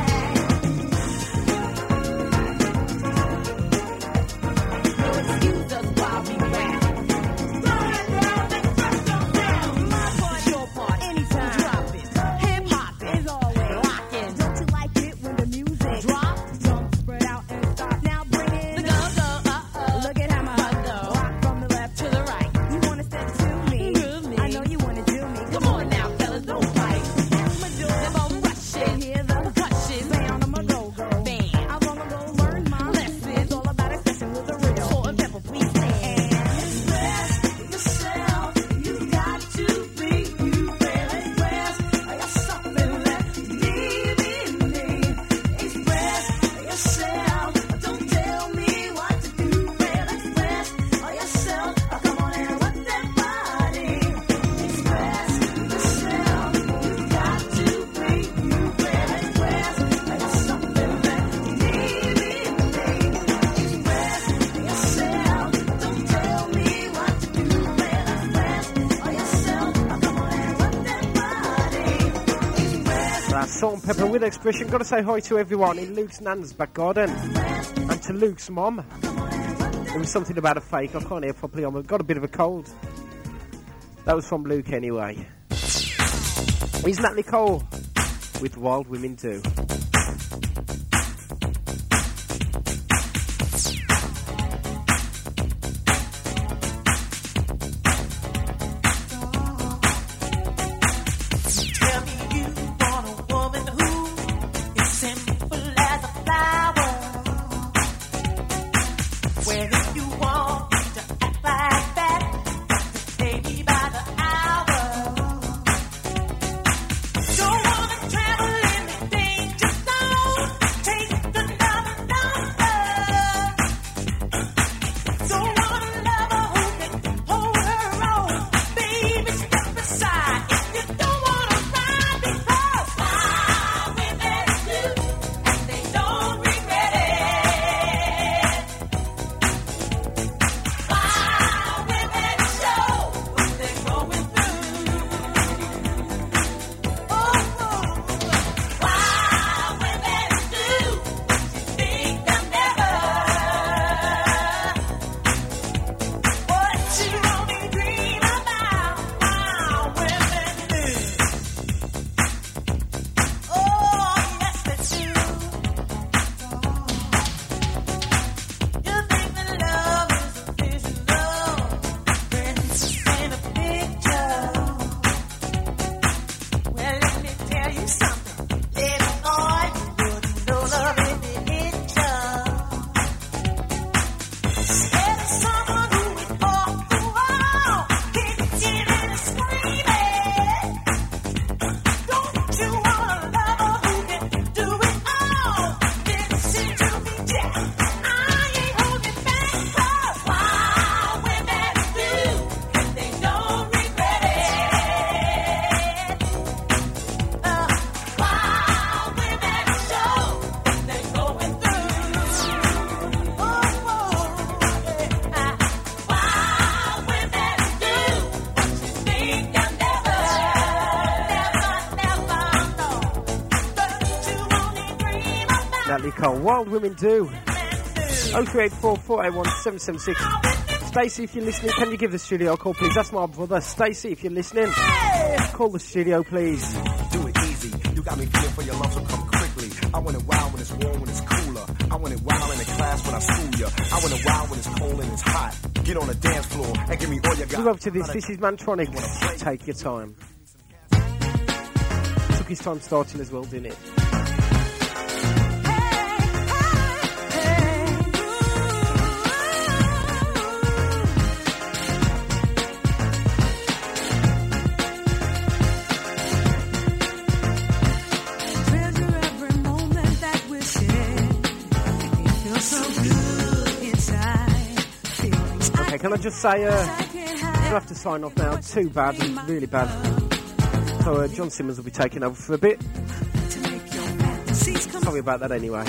No excuse us while we rap. Run, run, express yourself. My part, your part, anytime. Drop it. Hip hop is always rocking. Don't you like it when the music drop? Jump, spread out and stop. Now bring it the go go. Uh oh. Look at how my heart go. Rock from the left to the right. You wanna step to me? Move me. I know you wanna do me. Come on now, fellas, don't fight. I'ma do it. I'm rushing. Hear the percussion. Sound, I'ma go go. Band. I wanna go learn my lesson. It's all about expression with the rhythm. Salt and pepper, please stand. Express yourself. You got to be you, baby. Express yourself and let me be me. Express yourself. Don't tell me what to do, baby. Express yourself. Come on and work that body. Express yourself. You got to be you, baby. Express yourself and let me be me. Express yourself. Don't tell me what to do, baby. Express yourself. Come on and work that body. Express That's Salt and Pepper with Expression. Gotta say hi to everyone in Luke's nan's back garden. And to Luke's mum. There was something about a fake. I can't hear properly. I've got a bit of a cold. That was from Luke anyway. Here's Natalie Cole with Wild Women Do. Tell me you want a woman who is simple as a flower. Whether you want me to act like that, pay me by the hour. Don't wanna travel in the danger zone. Take another number. Don't want a lover who can hold her own. Baby, step aside if you don't wanna ride because wild women Nicole. Wild Women Do. oh three eight four, four eight one, seven seven six. Stacey, if you're listening, can you give the studio a call, please? That's my brother. Stacey, if you're listening, call the studio, please. Do it easy. You got me feeling for your love, so come quickly. I want it wild when it's warm, when it's cooler. I want it wild in the class when I school ya. I want it wild when it's cold and it's hot. Get on the dance floor and give me all you got. Move up to this. This is Mantronics. Take your time. Took his time starting as well, didn't it? Okay, can I just say, uh, we'll have to sign off now. Too bad, really bad. So uh, John Simmons will be taking over for a bit. Sorry about that anyway.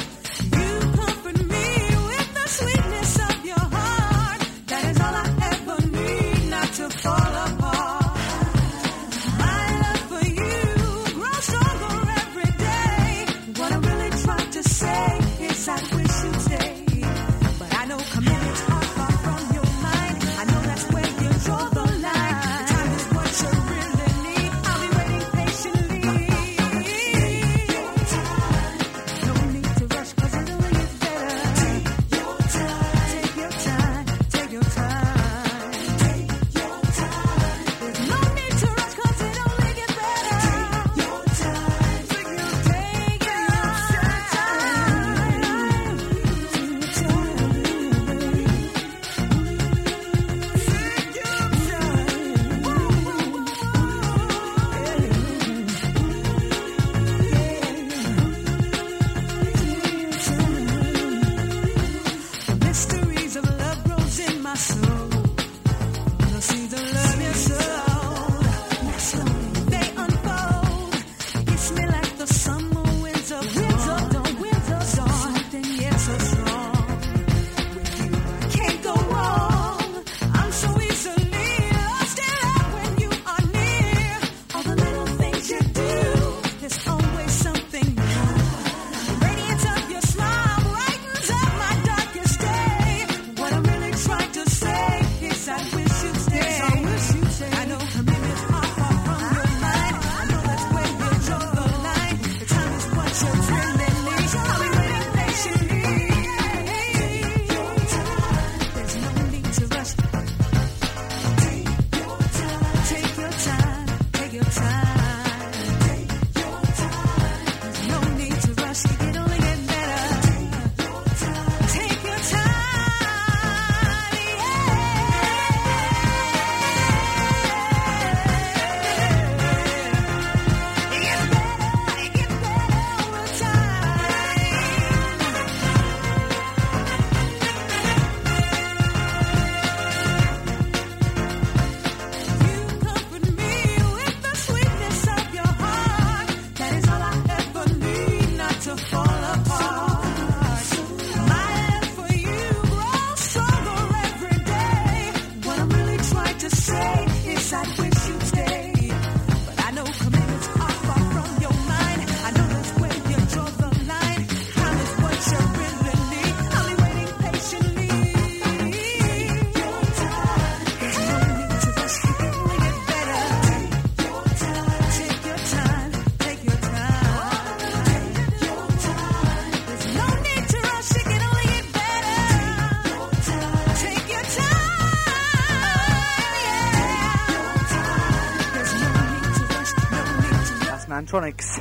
Mantronics,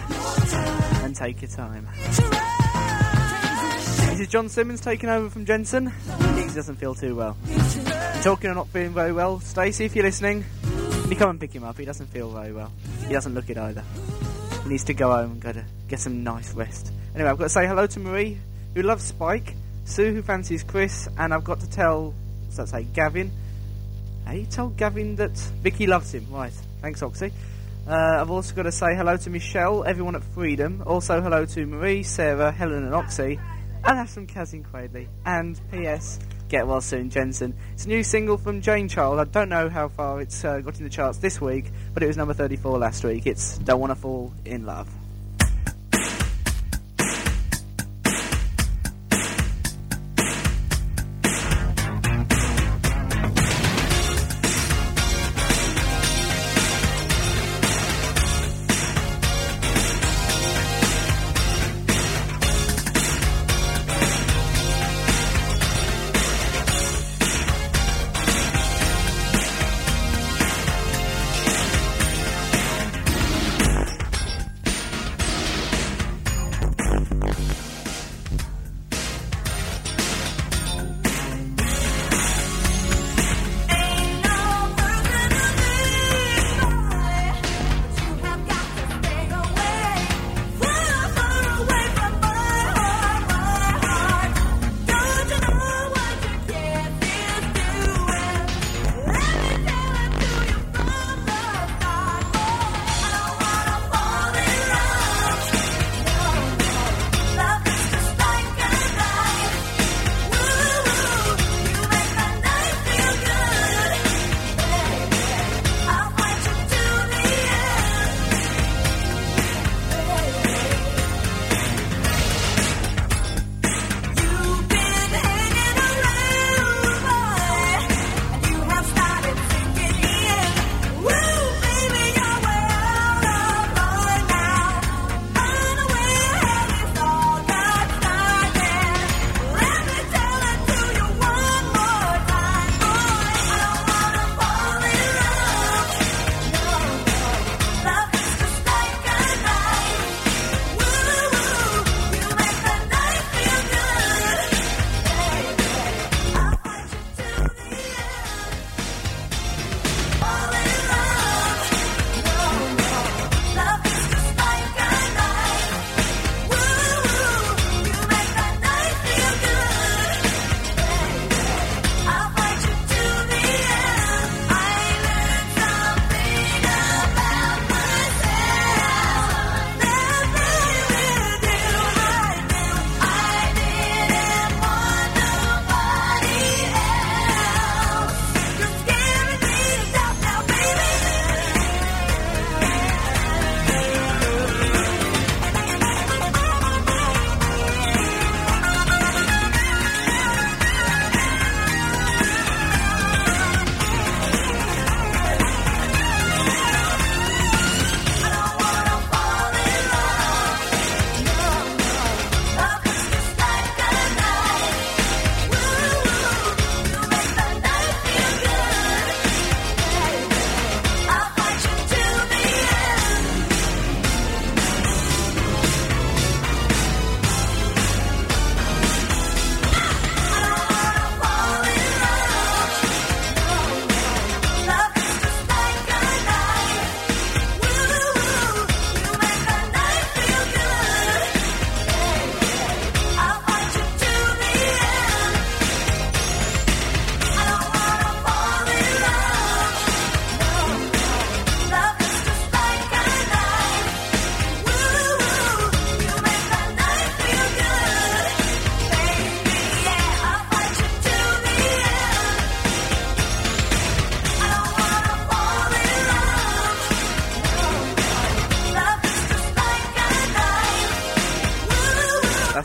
and take your time. This is John Simmons taking over from Jensen. He doesn't feel too well. Talking and not feeling very well. Stacey, if you're listening, can you come and pick him up? He doesn't feel very well. He doesn't look it either. He needs to go home and go to get some nice rest. Anyway, I've got to say hello to Marie, who loves Spike, Sue, who fancies Chris, and I've got to tell, what's that say, Gavin. Hey, told Gavin that Vicky loves him. Right, thanks, Oxy. Uh, I've also got to say hello to Michelle, everyone at Freedom. Also hello to Marie, Sarah, Helen and Oxy. And that's from Kazin Quaidley. And P S, get well soon, Jensen. It's a new single from Jane Child. I don't know how far it's uh, got in the charts this week, but it was number thirty-four last week. It's Don't Wanna Fall in Love.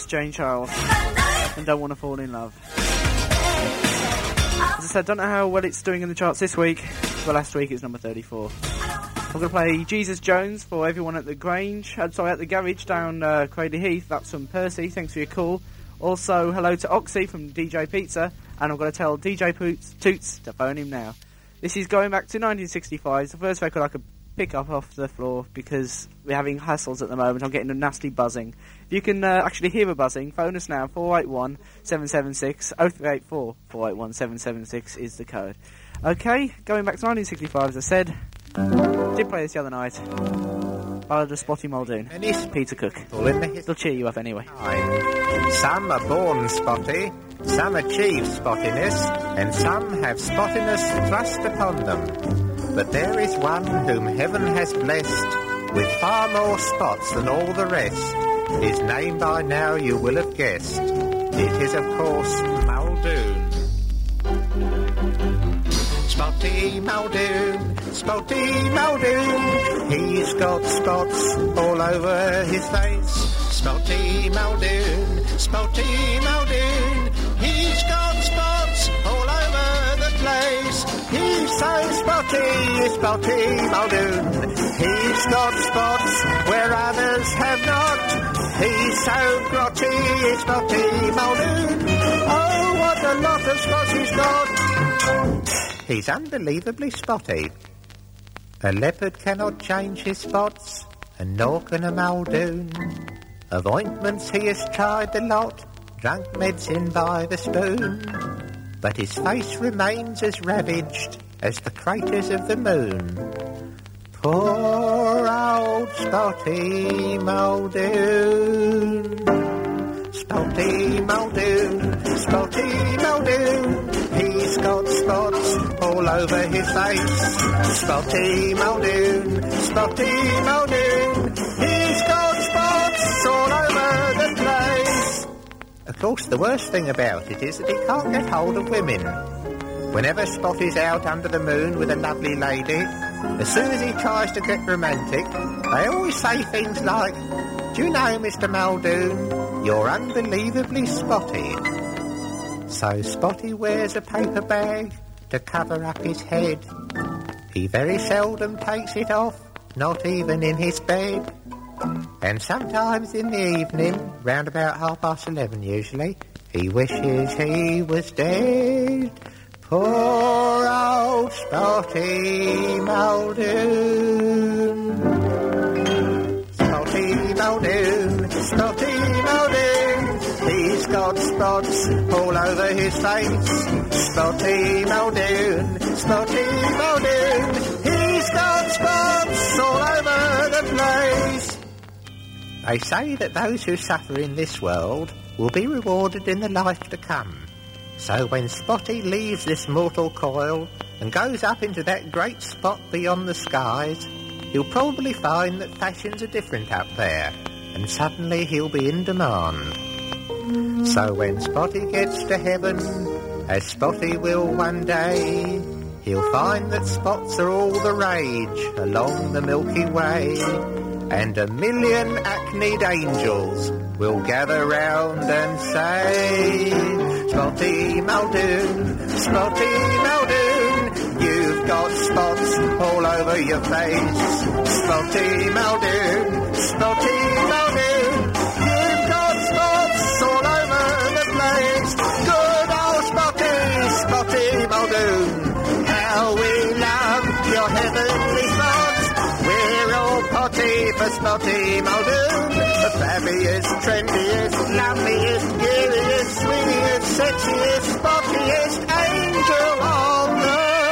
Jane Charles. And Don't Wanna Fall in Love. As I said, don't know how well it's doing in the charts this week. Well, last week it was number thirty-four. I'm going to play Jesus Jones for everyone at the Grange. I'm sorry, at the garage down uh, Cradley Heath. That's from Percy. Thanks for your call. Also, hello to Oxy from D J Pizza. And I'm going to tell D J Poots, Toots to phone him now. This is going back to nineteen sixty-five. It's the first record I could pick up off the floor because we're having hassles at the moment. I'm getting a nasty buzzing. If you can uh, actually hear a buzzing, phone us now. four eight one, seven seven six, oh three eight four. four eight one, seven seven six is the code. Okay, going back to nineteen sixty-five, as I said. Did play this the other night. Ballad of Spotty Muldoon. Peter Cook. It'll cheer you up anyway. Some are born spotty, some achieve spottiness, and some have spottiness thrust upon them. But there is one whom heaven has blessed with far more spots than all the rest. His name by now you will have guessed. It is, of course, Muldoon. Spotty Muldoon, Spotty Muldoon, he's got spots all over his face. Spotty Muldoon, Spotty Muldoon, he's got spots all over the place. He's so spotty, Spotty Muldoon, he's got spots where others have not. He's so grotty, Spotty Muldoon, oh what a lot of spots he's got. He's unbelievably spotty. A leopard cannot change his spots, and nor can a Muldoon. Of ointments he has tried the lot, drunk medicine by the spoon. But his face remains as ravaged as the craters of the moon. Poor old Spotty Muldoon. Spotty Muldoon, Spotty Muldoon, he's got spots all over his face. Spotty Muldoon, Spotty Muldoon, he's got spots all over the place. Of course, the worst thing about it is that he can't get hold of women. Whenever Spotty's out under the moon with a lovely lady, as soon as he tries to get romantic, they always say things like, "Do you know, Mister Muldoon, you're unbelievably spotty." So Spotty wears a paper bag to cover up his head. He very seldom takes it off, not even in his bed. And sometimes in the evening, round about half past eleven usually, he wishes he was dead. Poor old Spotty Muldoon. Spotty Muldoon, Spotty Muldoon, he's got spots all over his face. Spotty Muldoon, Spotty Muldoon, he's got spots all over the place. They say that those who suffer in this world will be rewarded in the life to come. So when Spotty leaves this mortal coil and goes up into that great spot beyond the skies, he'll probably find that fashions are different up there, and suddenly he'll be in demand. So when Spotty gets to heaven, as Spotty will one day, he'll find that spots are all the rage along the Milky Way, and a million acneed angels will gather round and say, Spotty Muldoon, Spotty Muldoon, you've got spots all over your face. Spotty Muldoon, Spotty Muldoon, you've got spots all over the place. Good old Spotty, Spotty Muldoon, how we love your heavenly spots. We're all potty for Spotty Muldoon, the fabbiest, trendiest, loveliest, geariest, sweetest, sexiest, spottiest angel on the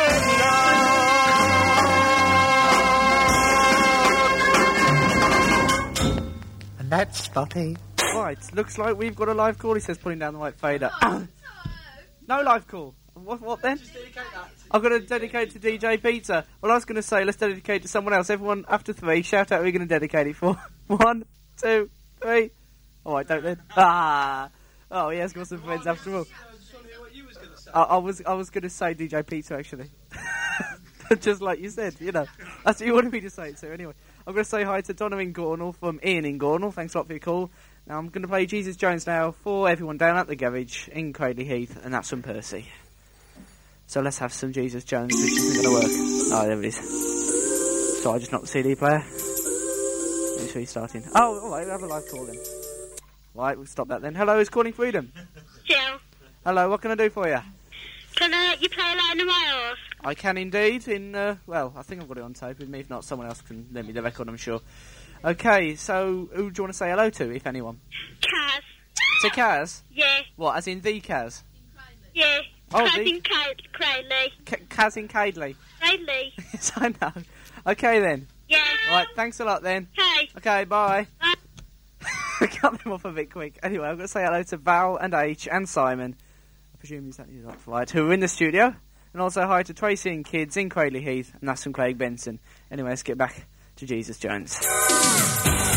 lot. And that's Spotty. Right, looks like we've got a live call, he says, putting down the white fader. No live call. What, what then? I'm going to dedicate it to D J Pizza. Well, I was going to say, let's dedicate it to someone else. Everyone, after three, shout out who you're going to dedicate it for. One, two, three. All right, don't then. Ah. Oh, he has got some friends after all. I, I was I was going to say D J Pizza, actually. Just like you said, you know. That's what you wanted me to say, so anyway. I'm going to say hi to Donna in Gornal from Ian in Gornal. Thanks a lot for your call. Now I'm going to play Jesus Jones now for everyone down at the garage in Cradley Heath, and that's from Percy. So let's have some Jesus Jones, which isn't going to work. Oh, there it is. So I just knocked the C D player. Make sure you're starting. Oh, alright, we'll have a live call then. Right, we'll stop that then. Hello, who's calling Freedom? Jill, Hello, what can I do for you? can I let you play Line of Miles? I can indeed. In uh, well, I think I've got it on tape with me. If not, someone else can lend me the record, I'm sure. Okay, so who do you want to say hello to, if anyone? Kaz. To Kaz? Yeah, What, as in the Kaz? yeah. Oh, Kaz the- in Cra- Cradley. K- Kaz in Cadley. Cradley. Yes, I know. Okay then. Yeah. Right, thanks a lot then. Okay. Okay, bye. Bye. I cut them off a bit quick. Anyway, I've got to say hello to Val and H and Simon. I presume he's actually not right, who are in the studio. And also hi to Tracy and kids in Cradley Heath, and that's from Craig Benson. Anyway, let's get back to Jesus Jones.